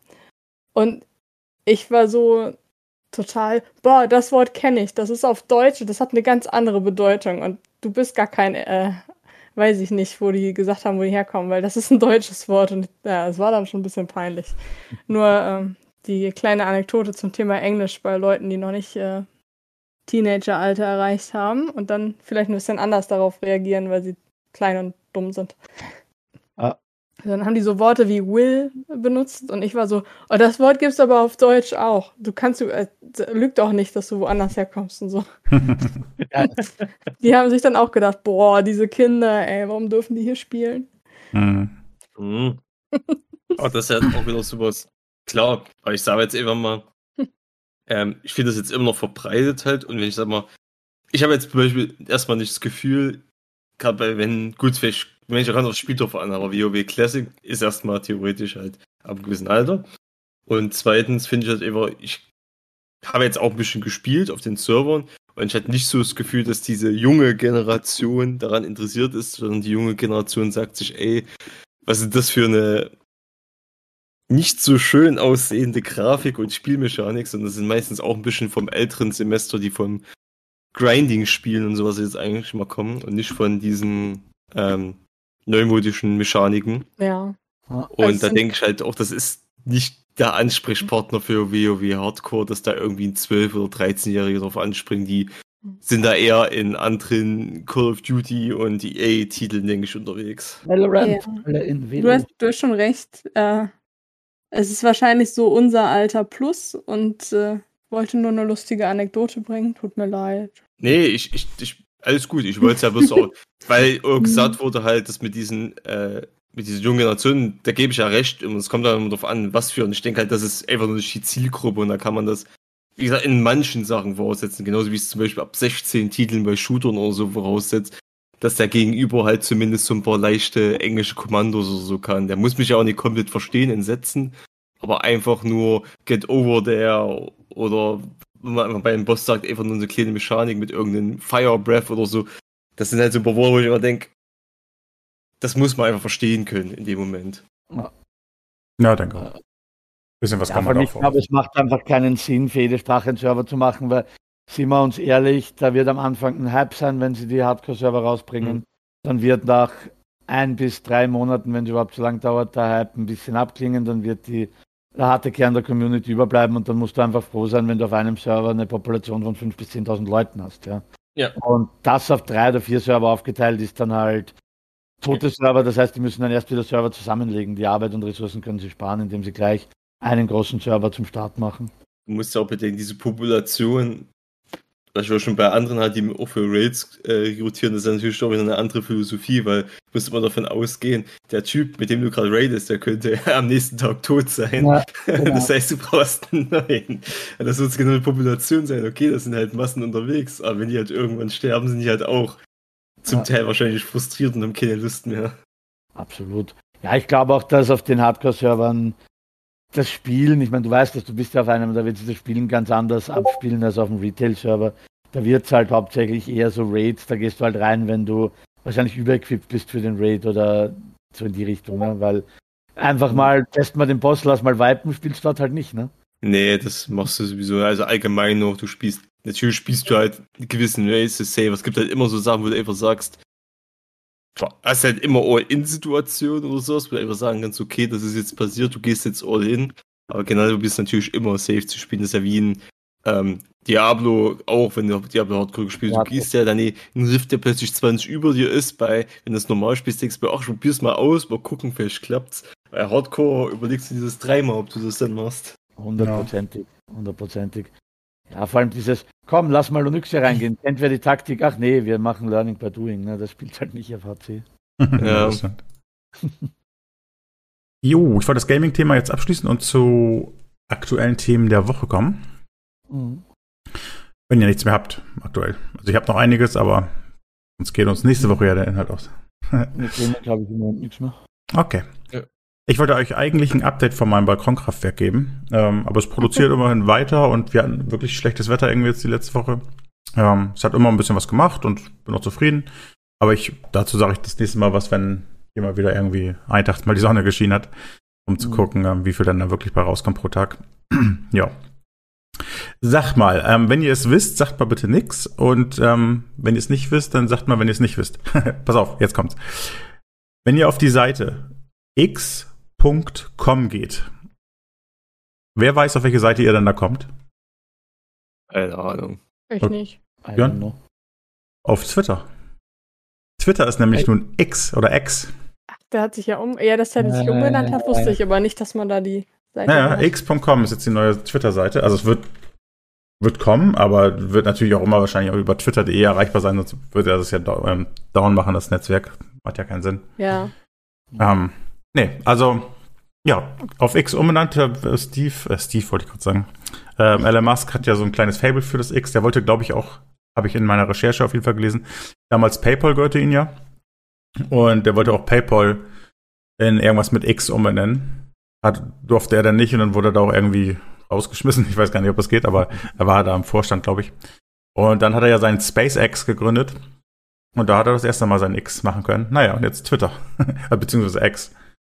Und ich war so total, boah, das Wort kenne ich, das ist auf Deutsch, das hat eine ganz andere Bedeutung. Und du bist gar kein, äh, weiß ich nicht, wo die gesagt haben, wo die herkommen, weil das ist ein deutsches Wort. Und ja, es war dann schon ein bisschen peinlich. Nur ähm, die kleine Anekdote zum Thema Englisch bei Leuten, die noch nicht äh, Teenageralter erreicht haben und dann vielleicht ein bisschen anders darauf reagieren, weil sie klein und dumm sind. Ah. Dann haben die so Worte wie will benutzt und ich war so, oh, das Wort gibt's aber auf Deutsch auch. Du kannst, du, äh, lügt auch nicht, dass du woanders herkommst und so. Ja, Die haben sich dann auch gedacht, boah, diese Kinder, ey, warum dürfen die hier spielen? Hm. Mhm. Aber das ist ja auch wieder sowas. Klar, aber ich sage jetzt einfach mal, ähm, ich finde das jetzt immer noch verbreitet halt und wenn ich sag mal, ich habe jetzt zum Beispiel erstmal nicht das Gefühl, gerade bei, wenn, gut, vielleicht, wenn ich kann das Spiel drauf an, aber WoW Classic ist erstmal theoretisch halt ab einem gewissen Alter. Und zweitens finde ich halt einfach, ich habe jetzt auch ein bisschen gespielt auf den Servern und ich hatte nicht so das Gefühl, dass diese junge Generation daran interessiert ist, sondern die junge Generation sagt sich, ey, was ist das für eine nicht so schön aussehende Grafik und Spielmechanik, sondern das sind meistens auch ein bisschen vom älteren Semester, die vom Grinding spielen und sowas jetzt eigentlich mal kommen und nicht von diesen ähm, neumodischen Mechaniken. Ja. Und Also da sind- denke ich halt auch, das ist nicht der Ansprechpartner für WoW Hardcore, dass da irgendwie ein zwölf- oder dreizehnjährige drauf anspringen, die sind da eher in anderen Call of Duty und E A-Titeln, denke ich, unterwegs. Valorant. Ja. Alle in Du Velo. hast, du hast schon recht. Äh, es ist wahrscheinlich so unser Alter plus und äh, wollte nur eine lustige Anekdote bringen. Tut mir leid. Nee, ich, ich, ich, alles gut, ich wollte es ja bloß auch, weil auch gesagt wurde halt, dass mit diesen, äh, mit diesen jungen Generationen, da gebe ich ja recht, und es kommt dann immer darauf an, was für, und ich denke halt, das ist einfach nur die Zielgruppe, und da kann man das, wie gesagt, in manchen Sachen voraussetzen, genauso wie es zum Beispiel ab sechzehn Titeln bei Shootern oder so voraussetzt, dass der Gegenüber halt zumindest so ein paar leichte englische Kommandos oder so kann. Der muss mich ja auch nicht komplett verstehen in Sätzen, aber einfach nur get over there oder wenn man einfach bei einem Boss sagt, einfach nur eine kleine Mechanik mit irgendeinem Fire Breath oder so. Das sind halt so ein paar Worte, wo ich immer denke, das muss man einfach verstehen können in dem Moment. Ja, danke auch. Bisschen was Ja, kann vor man allem, auch ich glaube, es macht einfach keinen Sinn, für jede Sprache einen Server zu machen, weil, sind wir uns ehrlich, da wird am Anfang ein Hype sein, wenn sie die Hardcore-Server rausbringen. Mhm. Dann wird nach ein bis drei Monaten, wenn es überhaupt so lang dauert, der Hype ein bisschen abklingen, dann wird die, der harte Kern der Community überbleiben und dann musst du einfach froh sein, wenn du auf einem Server eine Population von fünftausend bis zehntausend Leuten hast. Ja. Ja. Und das auf drei oder vier Server aufgeteilt ist dann halt tote Server, das heißt, die müssen dann erst wieder Server zusammenlegen. Die Arbeit und Ressourcen können sie sparen, indem sie gleich einen großen Server zum Start machen. Du musst ja auch bedenken, diese Population was ich auch schon bei anderen halt, die auch für Raids äh, rekrutieren, das ist natürlich auch wieder eine andere Philosophie, weil du musst immer davon ausgehen, der Typ, mit dem du gerade raidest, der könnte am nächsten Tag tot sein. Ja, genau. Das heißt, du brauchst einen neuen. Das wird genau eine Population sein. Okay, das sind halt Massen unterwegs, aber wenn die halt irgendwann sterben, sind die halt auch zum Ja. Teil wahrscheinlich frustriert und haben keine Lust mehr. Absolut. Ja, ich glaube auch, dass auf den Hardcore-Servern das Spielen, ich meine, du weißt, dass du bist ja auf einem, da wird sich das Spielen ganz anders abspielen als auf dem Retail-Server. Da wird es halt hauptsächlich eher so Raids, da gehst du halt rein, wenn du wahrscheinlich überequipped bist für den Raid oder so in die Richtung, ne? Weil einfach mal, test mal den Boss, lass mal wipen, spielst du dort halt nicht, ne? Nee, das machst du sowieso. Also allgemein noch, du spielst, natürlich spielst du halt gewissen Races safe. Es gibt halt immer so Sachen, wo du einfach sagst, du hast halt immer All-In-Situationen oder sowas, wo du einfach sagen kannst, okay, das ist jetzt passiert, du gehst jetzt All-In. Aber genau, du bist natürlich immer safe zu spielen. Das ist ja wie ein ähm, Diablo, auch wenn du Diablo Hardcore spielst, Ja, du gehst ja dann ein Rift, der plötzlich zwanzig über dir ist, bei, wenn du das normal spielst, denkst du, ach, probier's mal aus, mal gucken, vielleicht klappt's. Bei Hardcore überlegst du dieses dreimal, ob du das dann machst. Hundertprozentig, hundertprozentig. Ja, vor allem dieses, komm, lass mal Onyxia reingehen. Kennt wer die Taktik? Ach nee, wir machen Learning by Doing. Ne? Das spielt halt nicht auf H C. Ja. Jo, ich wollte das Gaming-Thema jetzt abschließen und zu aktuellen Themen der Woche kommen. Mhm. Wenn ihr nichts mehr habt, aktuell. Also ich habe noch einiges, aber sonst geht uns nächste Woche ja der Inhalt aus. Mit dem glaube ich im Moment nichts mehr. Okay. Ja. Ich wollte euch eigentlich ein Update von meinem Balkonkraftwerk geben, ähm, aber es produziert immerhin weiter und wir hatten wirklich schlechtes Wetter irgendwie jetzt die letzte Woche. Ähm, es hat immer ein bisschen was gemacht und bin auch zufrieden. Aber ich, dazu sage ich das nächste Mal was, wenn hier mal wieder irgendwie ein Tag mal die Sonne geschienen hat, um zu Mhm. gucken, ähm, wie viel dann da wirklich bei rauskommt pro Tag. Ja. Sagt mal, ähm, wenn ihr es wisst, sagt mal bitte nix. Und ähm, wenn ihr es nicht wisst, dann sagt mal, wenn ihr es nicht wisst. Pass auf, jetzt kommt's. Wenn ihr auf die Seite x punkt com geht, wer weiß, auf welche Seite ihr dann da kommt? Keine Ahnung. Ich Okay. nicht. I Ja. don't know. Auf Twitter. Twitter ist nämlich Ey. nun X oder X. Der hat sich ja um. Ja, dass der sich Äh, umbenannt hat, wusste ich aber nicht, dass man da die Seite Naja, hat. x punkt com ist jetzt die neue Twitter-Seite. Also es wird, wird kommen, aber wird natürlich auch immer wahrscheinlich auch über twitter punkt de erreichbar sein, sonst würde er das ja dau- ähm, down machen, das Netzwerk. Macht ja keinen Sinn. Ja. Ähm, nee, also ja, auf X umbenannt, äh, Steve, äh, Steve wollte ich gerade sagen. Ähm, Elon Musk hat ja so ein kleines Fable für das X. Der wollte, glaube ich, auch, habe ich in meiner Recherche auf jeden Fall gelesen, damals PayPal gehörte ihn ja. Und der wollte auch PayPal in irgendwas mit X umbenennen. Hat, durfte er dann nicht und dann wurde er da auch irgendwie rausgeschmissen. Ich weiß gar nicht, ob das geht, aber er war da im Vorstand, glaube ich. Und dann hat er ja seinen SpaceX gegründet. Und da hat er das erste Mal sein X machen können. Naja, und jetzt Twitter. Beziehungsweise X.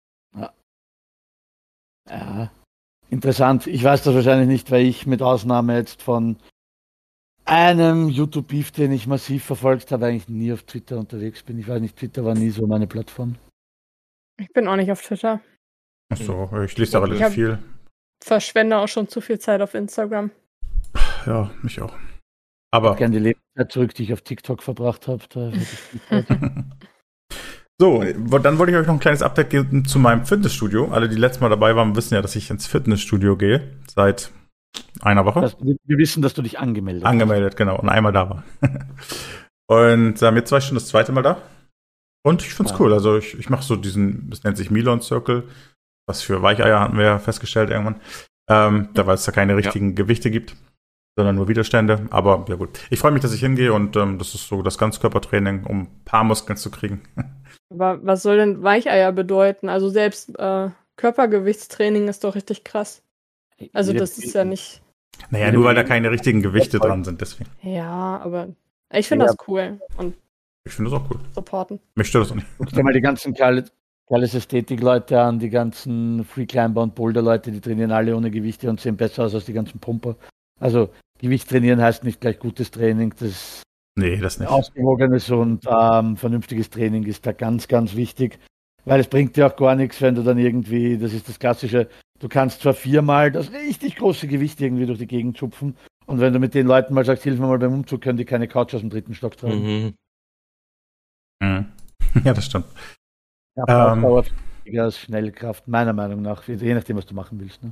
Ja, interessant. Ich weiß das wahrscheinlich nicht, weil ich mit Ausnahme jetzt von einem YouTube-Beef, den ich massiv verfolgt habe, eigentlich nie auf Twitter unterwegs bin. Ich weiß nicht, Twitter war nie so meine Plattform. Ich bin auch nicht auf Twitter. Achso, ich lese da Ich relativ hab- viel. Verschwende auch schon zu viel Zeit auf Instagram. Ja, mich auch. Aber Gerne die Lebenszeit zurück, die ich auf TikTok verbracht habe. Da hätte ich viel Zeit. so, dann wollte ich euch noch ein kleines Update geben zu meinem Fitnessstudio. Alle, die letztes Mal dabei waren, wissen ja, dass ich ins Fitnessstudio gehe. Seit einer Woche. Das, wir wir wissen, dass du dich angemeldet Angemeldet, genau. Und einmal da war. Und ähm, jetzt war ich schon das zweite Mal da. Und ich find's Ja. cool. Also ich, ich mache so diesen, das nennt sich Milon Circle. Was für Weicheier hatten wir ja festgestellt irgendwann. Ähm, da weil es da keine richtigen Gewichte gibt, sondern nur Widerstände. Aber ja gut. Ich freue mich, dass ich hingehe und ähm, das ist so das Ganzkörpertraining, um ein paar Muskeln zu kriegen. Aber was soll denn Weicheier bedeuten? Also selbst äh, Körpergewichtstraining ist doch richtig krass. hast. Also Jede- das ist ja nicht. Naja, nur weil da keine richtigen Gewichte dran sind, deswegen. Ja, aber ich finde Ja. das cool und Ich finde das auch cool. supporten. Mich stört das auch nicht. Guck dir mal die ganzen Kal- Kales Ästhetik-Leute an, die ganzen Free Climber und Boulder-Leute, die trainieren alle ohne Gewichte und sehen besser aus als die ganzen Pumper. Also Gewicht trainieren heißt nicht gleich gutes Training, das Nee, das nicht. ausgewogenes und ähm, vernünftiges Training ist da ganz, ganz wichtig, weil es bringt dir auch gar nichts, wenn du dann irgendwie, das ist das Klassische, du kannst zwar viermal das richtig große Gewicht irgendwie durch die Gegend schupfen und wenn du mit den Leuten mal sagst, hilf mir mal beim Umzug, können die keine Couch aus dem dritten Stock tragen. Mhm. Mhm. Ja, das stimmt. Ja, Ähm. Ausdauer ist wichtiger als Schnellkraft, meiner Meinung nach, je nachdem, was du machen willst. Ne?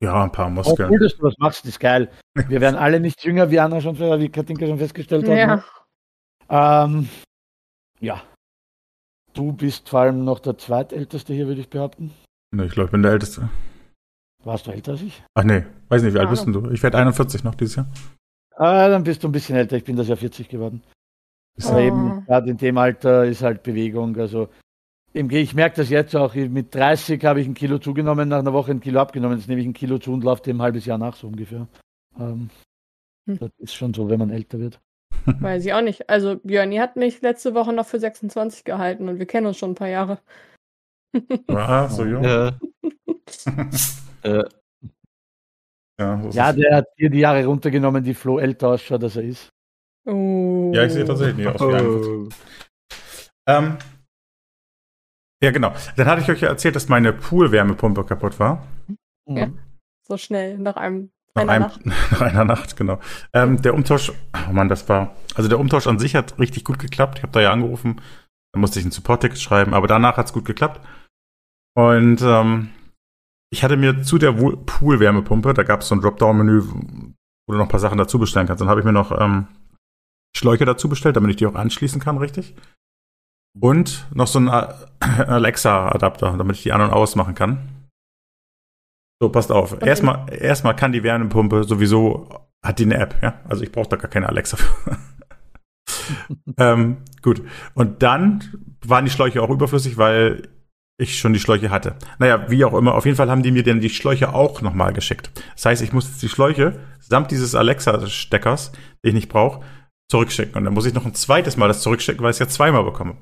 Ja, ein paar Aber Muskeln. cool, dass du was machst, ist geil. Wir werden alle nicht jünger, wie Anna schon, wie Katinka schon festgestellt hat. Ja. Ne? Ähm, ja. Du bist vor allem noch der Zweitälteste hier, würde ich behaupten. Nee, ich glaube, ich bin der Älteste. Warst du älter als ich? Ach nee, weiß nicht, wie alt Ja. bist denn du? Ich werde einundvierzig noch dieses Jahr. Ah, dann bist du ein bisschen älter. Ich bin das Jahr vierzig geworden. Aber Oh. eben, gerade in dem Alter ist halt Bewegung. Also eben, ich merke das jetzt auch. Mit dreißig habe ich ein Kilo zugenommen, nach einer Woche ein Kilo abgenommen. Jetzt nehme ich ein Kilo zu und laufe dem ein halbes Jahr nach, so ungefähr. Ähm, Hm. Das ist schon so, wenn man älter wird. Weiß ich auch nicht. Also Björni hat mich letzte Woche noch für sechsundzwanzig gehalten und wir kennen uns schon ein paar Jahre. Ah, so jung. Ja. äh, Ja, so ist Ja, es. der hat hier die Jahre runtergenommen, die Flo älter ausschaut, als er ist. Oh. Ja, ich sehe tatsächlich nicht aus wie einundvierzig. Ähm, ja, genau. Dann hatte ich euch ja erzählt, dass meine Poolwärmepumpe kaputt war. Ja. Mhm. So schnell, nach einem Nach, einer einem, Nacht. nach einer Nacht, genau. Ähm, der Umtausch, oh Mann, das war, also der Umtausch an sich hat richtig gut geklappt. Ich habe da ja angerufen, da musste ich ein Support-Ticket schreiben, aber danach hat es gut geklappt. Und ähm, ich hatte mir zu der Wo- Pool-Wärmepumpe, da gab es so ein Dropdown-Menü, wo du noch ein paar Sachen dazu bestellen kannst. Dann habe ich mir noch ähm, Schläuche dazu bestellt, damit ich die auch anschließen kann, richtig. Und noch so einen A- Alexa-Adapter, damit ich die an- und ausmachen kann. So, passt auf. Okay. Erstmal, erstmal kann die Wärmepumpe sowieso, hat die eine App, ja? Also ich brauche da gar keine Alexa für. ähm, gut. Und dann waren die Schläuche auch überflüssig, weil ich schon die Schläuche hatte. Naja, wie auch immer. Auf jeden Fall haben die mir dann die Schläuche auch nochmal geschickt. Das heißt, ich muss jetzt die Schläuche samt dieses Alexa-Steckers, den ich nicht brauche, zurückschicken. Und dann muss ich noch ein zweites Mal das zurückschicken, weil ich es ja zweimal bekomme.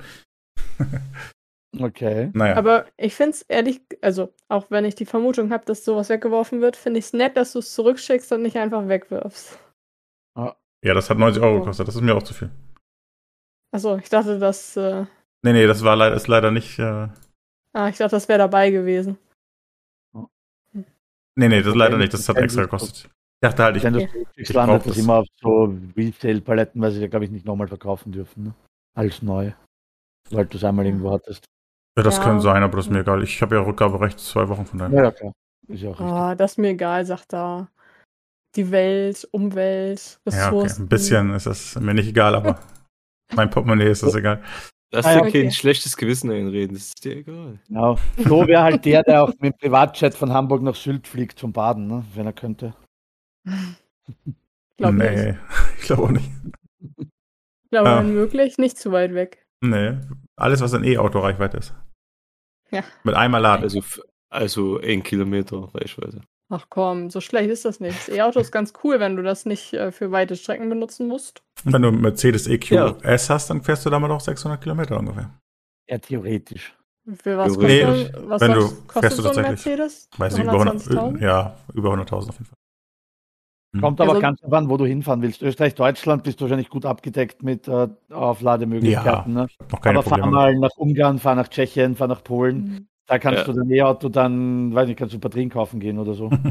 Okay. Naja. Aber ich finde es ehrlich, also auch wenn ich die Vermutung habe, dass sowas weggeworfen wird, finde ich es nett, dass du es zurückschickst und nicht einfach wegwirfst. Ja, das hat neunzig Euro Oh. gekostet. Das ist mir auch zu viel. Achso, ich dachte, das, äh, Nee, nee, das war leider, ist leider nicht. Äh, ah, ich dachte, das wäre dabei gewesen. nee, nee, das ist Okay, leider nicht. Das hat wenn extra du- gekostet. Ich dachte halt, ich. Wenn du Okay. es Ich landet brauch das das. immer auf so Retail-Paletten, weil sie ja, glaube ich, nicht nochmal verkaufen dürfen. Ne? Als neu. Weil du es einmal irgendwo hattest. Ja, das Ja. kann sein, aber das ist mir egal. Ich habe ja Rückgaberecht zwei Wochen von daher. Ja, ja, klar. Ist ja auch richtig. Ah, das ist mir egal, sagt da. Die Welt, Umwelt, Ja, okay. Ressourcen. Ein bisschen ist das mir nicht egal, aber mein Portemonnaie ist das egal. lass Ah, dir ja, kein okay. schlechtes Gewissen einreden, das ist dir egal. Genau. Flo wäre halt der, der auch mit dem Privatjet von Hamburg nach Sylt fliegt zum Baden, ne? Wenn er könnte. Glaub nicht. nee, ich glaube auch nicht. Ich glaube, Ah. wenn möglich, nicht zu weit weg. Nee. Alles, was in E-Auto-Reichweite ist. Ja. Mit einmal laden. Also, f- also ein Kilometer Reichweite. Ach komm, so schlecht ist das nicht. Das E-Auto ist ganz cool, wenn du das nicht äh, für weite Strecken benutzen musst. Und wenn du einen Mercedes E Q Ja. S hast, dann fährst du damit auch sechshundert Kilometer ungefähr. Ja, theoretisch. Für was Nee, kostet, was wenn du- sonst kostet fährst du so ein tatsächlich- Mercedes? Weiß nicht, über hundert, hundertzwanzigtausend? ja, über hunderttausend auf jeden Fall. Mhm. Kommt aber Also- ganz drauf an, wo du hinfahren willst. Österreich, Deutschland bist du wahrscheinlich gut abgedeckt mit äh, Auflademöglichkeiten. Ne? Noch keine Aber fahr Probleme. mal nach Ungarn, fahr nach Tschechien, fahr nach Polen. Mhm. Da kannst Ja. du dein E-Auto dann, weiß nicht, kannst du Batterien kaufen gehen oder so.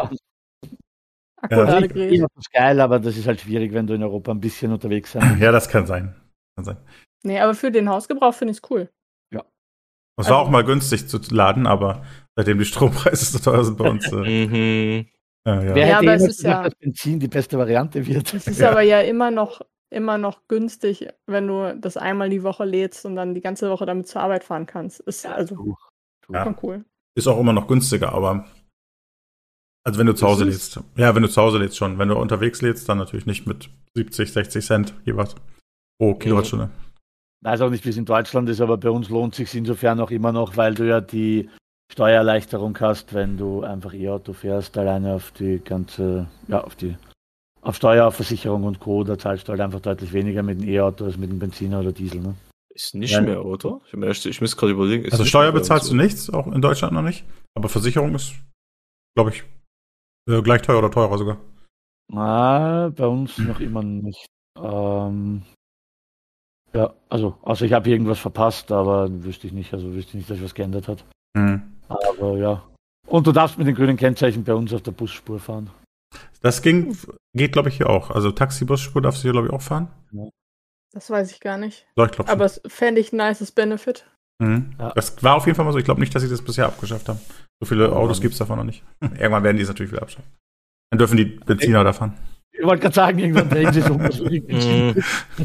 Akkuladegerät. E-Auto ist geil, aber das ist halt schwierig, wenn du in Europa ein bisschen unterwegs sein willst. Ja, das kann sein. Kann sein. Nee, aber für den Hausgebrauch finde ich es cool. Es war Also- auch mal günstig zu laden, aber seitdem die Strompreise so teuer sind bei uns. Äh, Mhm. äh, ja. Wer Ja, hätte aber es jemals ist gesagt, ja- dass Benzin die beste Variante wird? Es ist Ja. aber ja immer noch, immer noch günstig, wenn du das einmal die Woche lädst und dann die ganze Woche damit zur Arbeit fahren kannst. Ist also Du, du. Ja. schon cool. Ist auch immer noch günstiger, aber also wenn du zu Ist Hause es? lädst. Ja, wenn du zu Hause lädst schon. Wenn du unterwegs lädst, dann natürlich nicht mit siebzig, sechzig Cent jeweils pro Kilowattstunde. Weiß auch nicht, wie es in Deutschland ist, aber bei uns lohnt sich insofern auch immer noch, weil du ja die Steuererleichterung hast, wenn du einfach E-Auto fährst, alleine auf die ganze, ja, auf die, auf Steuer, auf Versicherung und Co., da zahlst du halt einfach deutlich weniger mit dem E-Auto als mit dem Benziner oder Diesel, ne? Ist nicht Ja. mehr, oder? Ich, hab mir erst- ich muss gerade überlegen. ist Also nicht Steuer mehr bei bezahlst du uns, nichts, auch in Deutschland noch nicht. Aber Versicherung ist, glaube ich, äh, gleich teuer oder teurer sogar. Ah, bei uns noch immer nicht. Ähm, ja, also, außer ich habe irgendwas verpasst, aber wüsste ich nicht, also wüsste ich nicht, dass sich was geändert hat. Hm. Aber ja. Und du darfst mit den grünen Kennzeichen bei uns auf der Busspur fahren. Das ging, geht, glaube ich, hier auch. Also Taxi-Busspur darfst du hier, glaube ich, auch fahren. Das weiß ich gar nicht. So, ich glaube Aber es fände ich ein nices Benefit. Mhm. Ja. Das war auf jeden Fall mal so. Ich glaube nicht, dass sie das bisher abgeschafft haben. So viele Oh, Autos Mann. gibt es davon noch nicht. Irgendwann werden die es natürlich wieder abschaffen. Dann dürfen die Benziner da fahren. Ich wollte gerade sagen, irgendwann drehen sie so um. so die Benzin-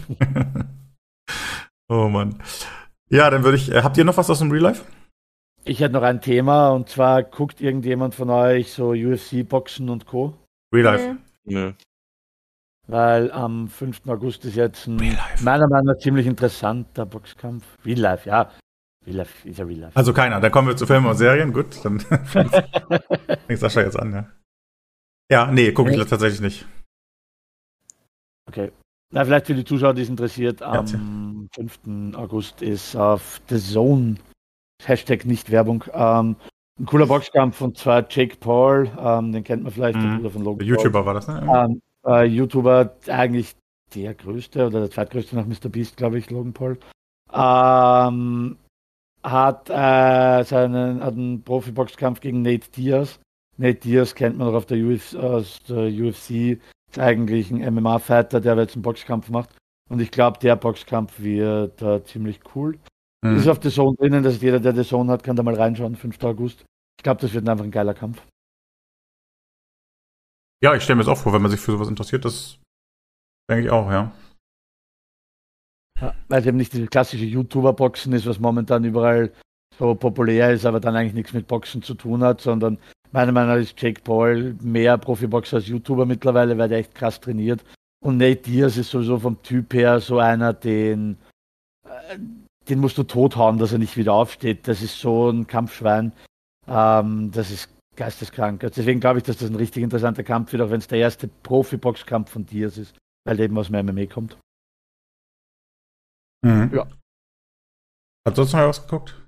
Oh Mann. Ja, dann würde ich. Äh, habt ihr noch was aus dem Real Life? Ich hätte noch ein Thema, und zwar guckt irgendjemand von euch so U F C-Boxen und Co. Real Life. Nee. Nö. Weil am fünften August ist jetzt ein Real Life. meiner Meinung nach ziemlich interessanter Boxkampf. Real Life, ja. Real Life ist ja Real Life. Also keiner. Dann kommen wir zu Filmen und Serien. Gut, dann fängt Sascha jetzt an, ja. Ja, nee, gucke ich Nee. tatsächlich nicht. Okay. Na, vielleicht für die Zuschauer, die es interessiert, Ja, am fünften August ist auf The Zone, Hashtag nicht Werbung, ähm, ein cooler Boxkampf von zwar Jake Paul, ähm, den kennt man vielleicht, der Mhm. Bruder von Logan Der YouTuber war das, ne? Paul. Ähm, äh, YouTuber, eigentlich der größte oder der zweitgrößte nach Mister Beast, glaube ich, Logan Paul. Ähm, hat, äh, seinen, hat einen Profi-Boxkampf gegen Nate Diaz. Nate Diaz kennt man auch auf der U F C, aus der U F C, ist eigentlich ein M M A-Fighter, der jetzt einen Boxkampf macht. Und ich glaube, der Boxkampf wird äh, ziemlich cool. Mhm. Ist auf der Zone drinnen, dass jeder, der die Zone hat, kann da mal reinschauen, fünften August. Ich glaube, das wird einfach ein geiler Kampf. Ja, ich stelle mir das auch vor, wenn man sich für sowas interessiert, das denke ich auch, ja. Ja, weil es eben nicht diese klassische YouTuber-Boxen ist, was momentan überall so populär ist, aber dann eigentlich nichts mit Boxen zu tun hat, sondern meiner Meinung nach ist Jake Paul mehr Profiboxer als YouTuber mittlerweile, weil der echt krass trainiert. Und Nate Diaz ist sowieso vom Typ her so einer, den, äh, den musst du tothauen, dass er nicht wieder aufsteht. Das ist so ein Kampfschwein. Ähm, das ist geisteskrank. Also deswegen glaube ich, dass das ein richtig interessanter Kampf wird, auch wenn es der erste Profi-Boxkampf von Diaz ist, weil der eben aus dem M M A kommt. Mhm. Ja. Hat sonst noch wer was geguckt?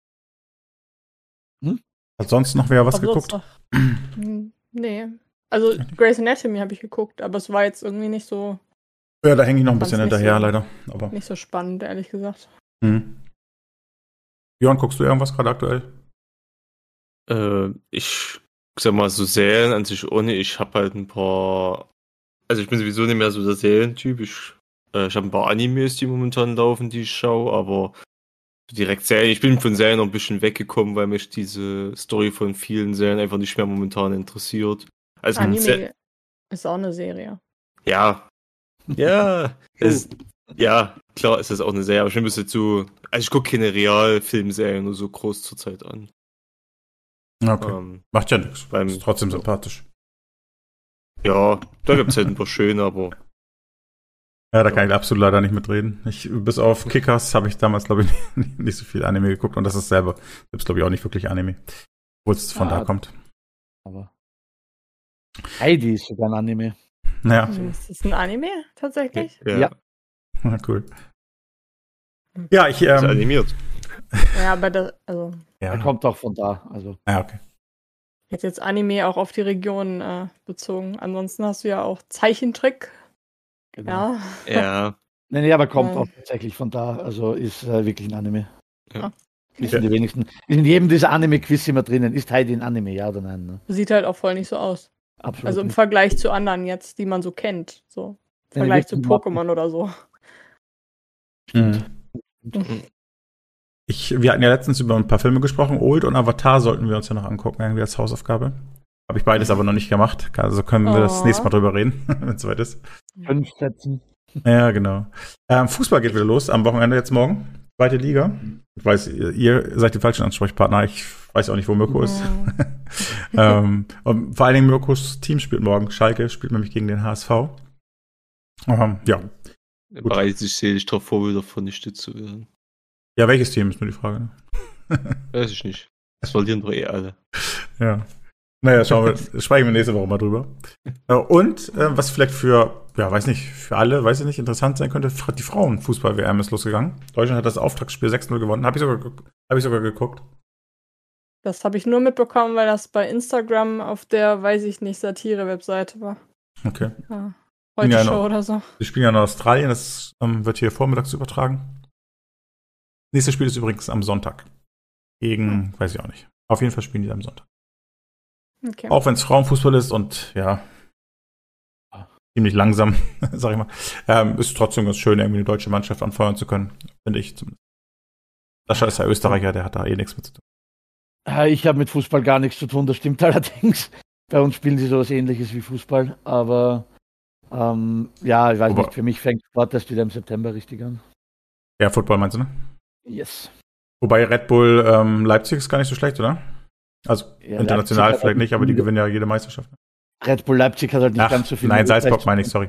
Hm? Hat sonst noch wer was Aber sonst geguckt? noch- Hm, Nee. Also Grey's Anatomy habe ich geguckt, aber es war jetzt irgendwie nicht so, Ja, da hänge ich noch ein Fand's bisschen nicht hinterher, so- leider. Aber. nicht so spannend, ehrlich gesagt. Mhm. Björn, guckst du irgendwas gerade aktuell? Äh, ich sag mal, so Serien an sich ohne, ich habe halt ein paar. Also ich bin sowieso nicht mehr so der Serientyp. Ich, äh, ich habe ein paar Animes, die momentan laufen, die ich schaue, aber direkt Serien. Ich bin von Serien noch ein bisschen weggekommen, weil mich diese Story von vielen Serien einfach nicht mehr momentan interessiert. Also Anime Se- ist auch eine Serie. ja. Ja. Es, ja, klar ist das auch eine Serie, aber ich bin ein bisschen zu. Also ich gucke keine Realfilmserien nur so groß zur Zeit an. Okay. Ähm, Macht ja nichts. beim- Ist trotzdem sympathisch. ja, da gibt es halt ein paar schöne, aber. Ja, da kann ich absolut leider nicht mitreden. Ich, bis auf Kickers habe ich damals, glaube ich, nicht, nicht so viel Anime geguckt und das ist selber, selbst glaube ich auch nicht wirklich Anime. Wo es von Ah, da kommt. Aber Heidi ist sogar ein Anime. Naja, Ist das ein Anime tatsächlich? Ja. Ja. cool. Ja, ich, Ist ähm, animiert. Ja, aber das, also Er ja, kommt auch von da. Also ja, okay. ich hätte jetzt Anime auch auf die Region äh, bezogen. Ansonsten hast du ja auch Zeichentrick. genau. Ja. Ja. Nee, nee, aber kommt Ja. auch tatsächlich von da. Also ist äh, wirklich ein Anime. Ja. Wissen die wenigsten. Ist in jedem dieser Anime-Quiz immer drinnen. Ist Heidi ein Anime, ja oder nein? Ne? Sieht halt auch voll nicht so aus. Absolut. Also im nicht. Vergleich zu anderen jetzt, die man so kennt. So. Im Nee, Vergleich wirklich zu überhaupt Pokémon oder so. Mhm. Ich, wir hatten ja letztens über ein paar Filme gesprochen. Old und Avatar sollten wir uns ja noch angucken, irgendwie als Hausaufgabe. Habe ich beides aber noch nicht gemacht. Also können wir das Oh. nächste Mal drüber reden, wenn es soweit ist. Fünf Sätzen. Ja, genau. Ähm, Fußball geht wieder los am Wochenende jetzt morgen. Zweite Liga. Ich weiß, ihr, ihr seid die falschen Ansprechpartner. Ich weiß auch nicht, wo Mirko ist. ähm, und vor allen Dingen Mirkos Team spielt morgen. Schalke spielt nämlich gegen den H S V. Ähm, ja. Er bereitet sich seelisch darauf vor, wieder vernichtet zu werden. Ja, welches Team ist nur die Frage. Ne? Weiß ich nicht. Das verlieren doch eh alle. Ja. Naja, schauen wir, sprechen wir nächste Woche mal drüber. Äh, Und äh, was vielleicht für, ja, weiß nicht, für alle, weiß ich nicht, interessant sein könnte, die Frauenfußball-W M ist losgegangen. Deutschland hat das Auftaktspiel sechs null gewonnen. Habe ich, sogar ge- hab ich sogar geguckt. Das habe ich nur mitbekommen, weil das bei Instagram auf der, weiß ich nicht, Satire-Webseite war. Okay. Ja. Ja, Heute genau. Show oder so. Wir spielen ja in Australien, das ähm, wird hier vormittags übertragen. Nächstes Spiel ist übrigens am Sonntag. Gegen, weiß ich auch nicht. Auf jeden Fall spielen die am Sonntag. Okay. Auch wenn es Frauenfußball ist und ja, ziemlich langsam, sag ich mal, ähm, ist trotzdem ganz schön, irgendwie eine deutsche Mannschaft anfeuern zu können, finde ich zumindest. Sascha ist ja Österreicher, der hat da eh nichts mit zu tun. Äh, Ich habe mit Fußball gar nichts zu tun, das stimmt allerdings. Bei uns spielen sie sowas ähnliches wie Fußball, aber ähm, ja, ich weiß Aber- nicht, für mich fängt Sport erst wieder im September richtig an. Ja, Football meinst du, ne? Yes. Wobei Red Bull ähm, Leipzig ist gar nicht so schlecht, oder? Also Ja, international Leipzig hat vielleicht halt nicht, aber die viele- gewinnen ja jede Meisterschaft. Red Bull Leipzig hat halt nicht Ach, ganz so viel. nein, Möglichkeit Salzburg zu- meine ich, sorry.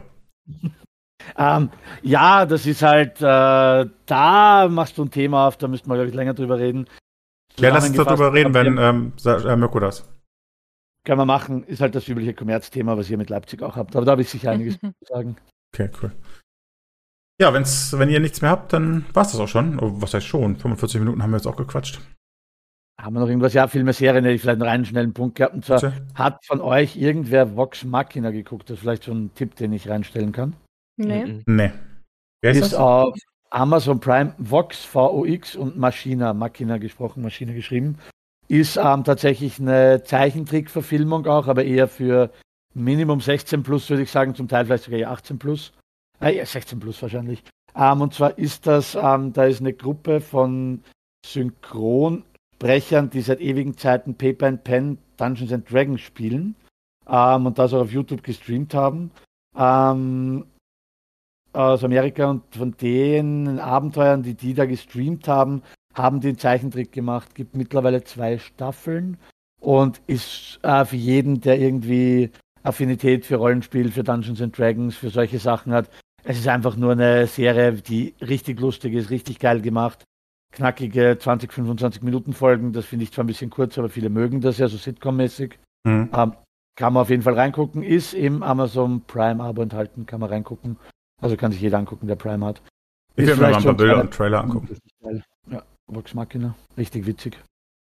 Ähm, ja, das ist halt, äh, da machst du ein Thema auf, da müssten wir, glaube ich, länger drüber reden. Ja, lass uns Zusammengefasst, darüber reden, wenn aber ähm, Sa- äh, Mirko das. Können wir machen, ist halt das übliche Kommerzthema, was ihr mit Leipzig auch habt. Aber da habe ich sicher einiges zu sagen. Okay, cool. Ja, wenn's, wenn ihr nichts mehr habt, dann war's das auch schon. Oh, was heißt schon? fünfundvierzig Minuten haben wir jetzt auch gequatscht. Haben wir noch irgendwas? Ja, Filme, Serien, hätte ich vielleicht noch einen schnellen Punkt gehabt. Und zwar, Bitte? hat von euch irgendwer Vox Machina geguckt? Das ist vielleicht so ein Tipp, den ich reinstellen kann. Nee. Mhm. Nee. Wer ist Ist das? auf Amazon Prime Vox, V O X und Machina, Machina gesprochen, Maschine geschrieben. Ist ähm, tatsächlich eine Zeichentrickverfilmung auch, aber eher für Minimum sechzehn plus, würde ich sagen, zum Teil vielleicht sogar eher achtzehn plus. Äh, ja, sechzehn plus wahrscheinlich. Ähm, und zwar ist das, ähm, da ist eine Gruppe von Synchronsprechern, die seit ewigen Zeiten Paper and Pen Dungeons and Dragons spielen ähm, und das auch auf YouTube gestreamt haben. Ähm, aus Amerika, und von den Abenteuern, die die da gestreamt haben, haben den Zeichentrick gemacht. Gibt mittlerweile zwei Staffeln und ist äh, für jeden, der irgendwie Affinität für Rollenspiel, für Dungeons and Dragons, für solche Sachen hat. Es ist einfach nur eine Serie, die richtig lustig ist, richtig geil gemacht. Knackige zwanzig, fünfundzwanzig Minuten Folgen, das finde ich zwar ein bisschen kurz, aber viele mögen das ja so Sitcom-mäßig. Hm. Ähm, kann man auf jeden Fall reingucken, ist im Amazon Prime-Abo enthalten, kann man reingucken. Also kann sich jeder angucken, der Prime hat. Ich Ist werde mir mal ein vielleicht paar so Bilder kleiner- und Trailer angucken. Richtig geil. Ja, Vox Machina, richtig witzig.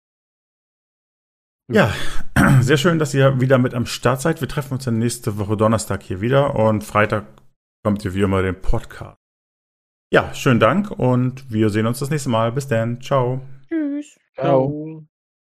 Ja, sehr schön, dass ihr wieder mit am Start seid. Wir treffen uns dann nächste Woche Donnerstag hier wieder und Freitag kommt ihr wie immer den Podcast. Ja, schönen Dank und wir sehen uns das nächste Mal. Bis dann. Ciao. Tschüss. Ciao. Ciao.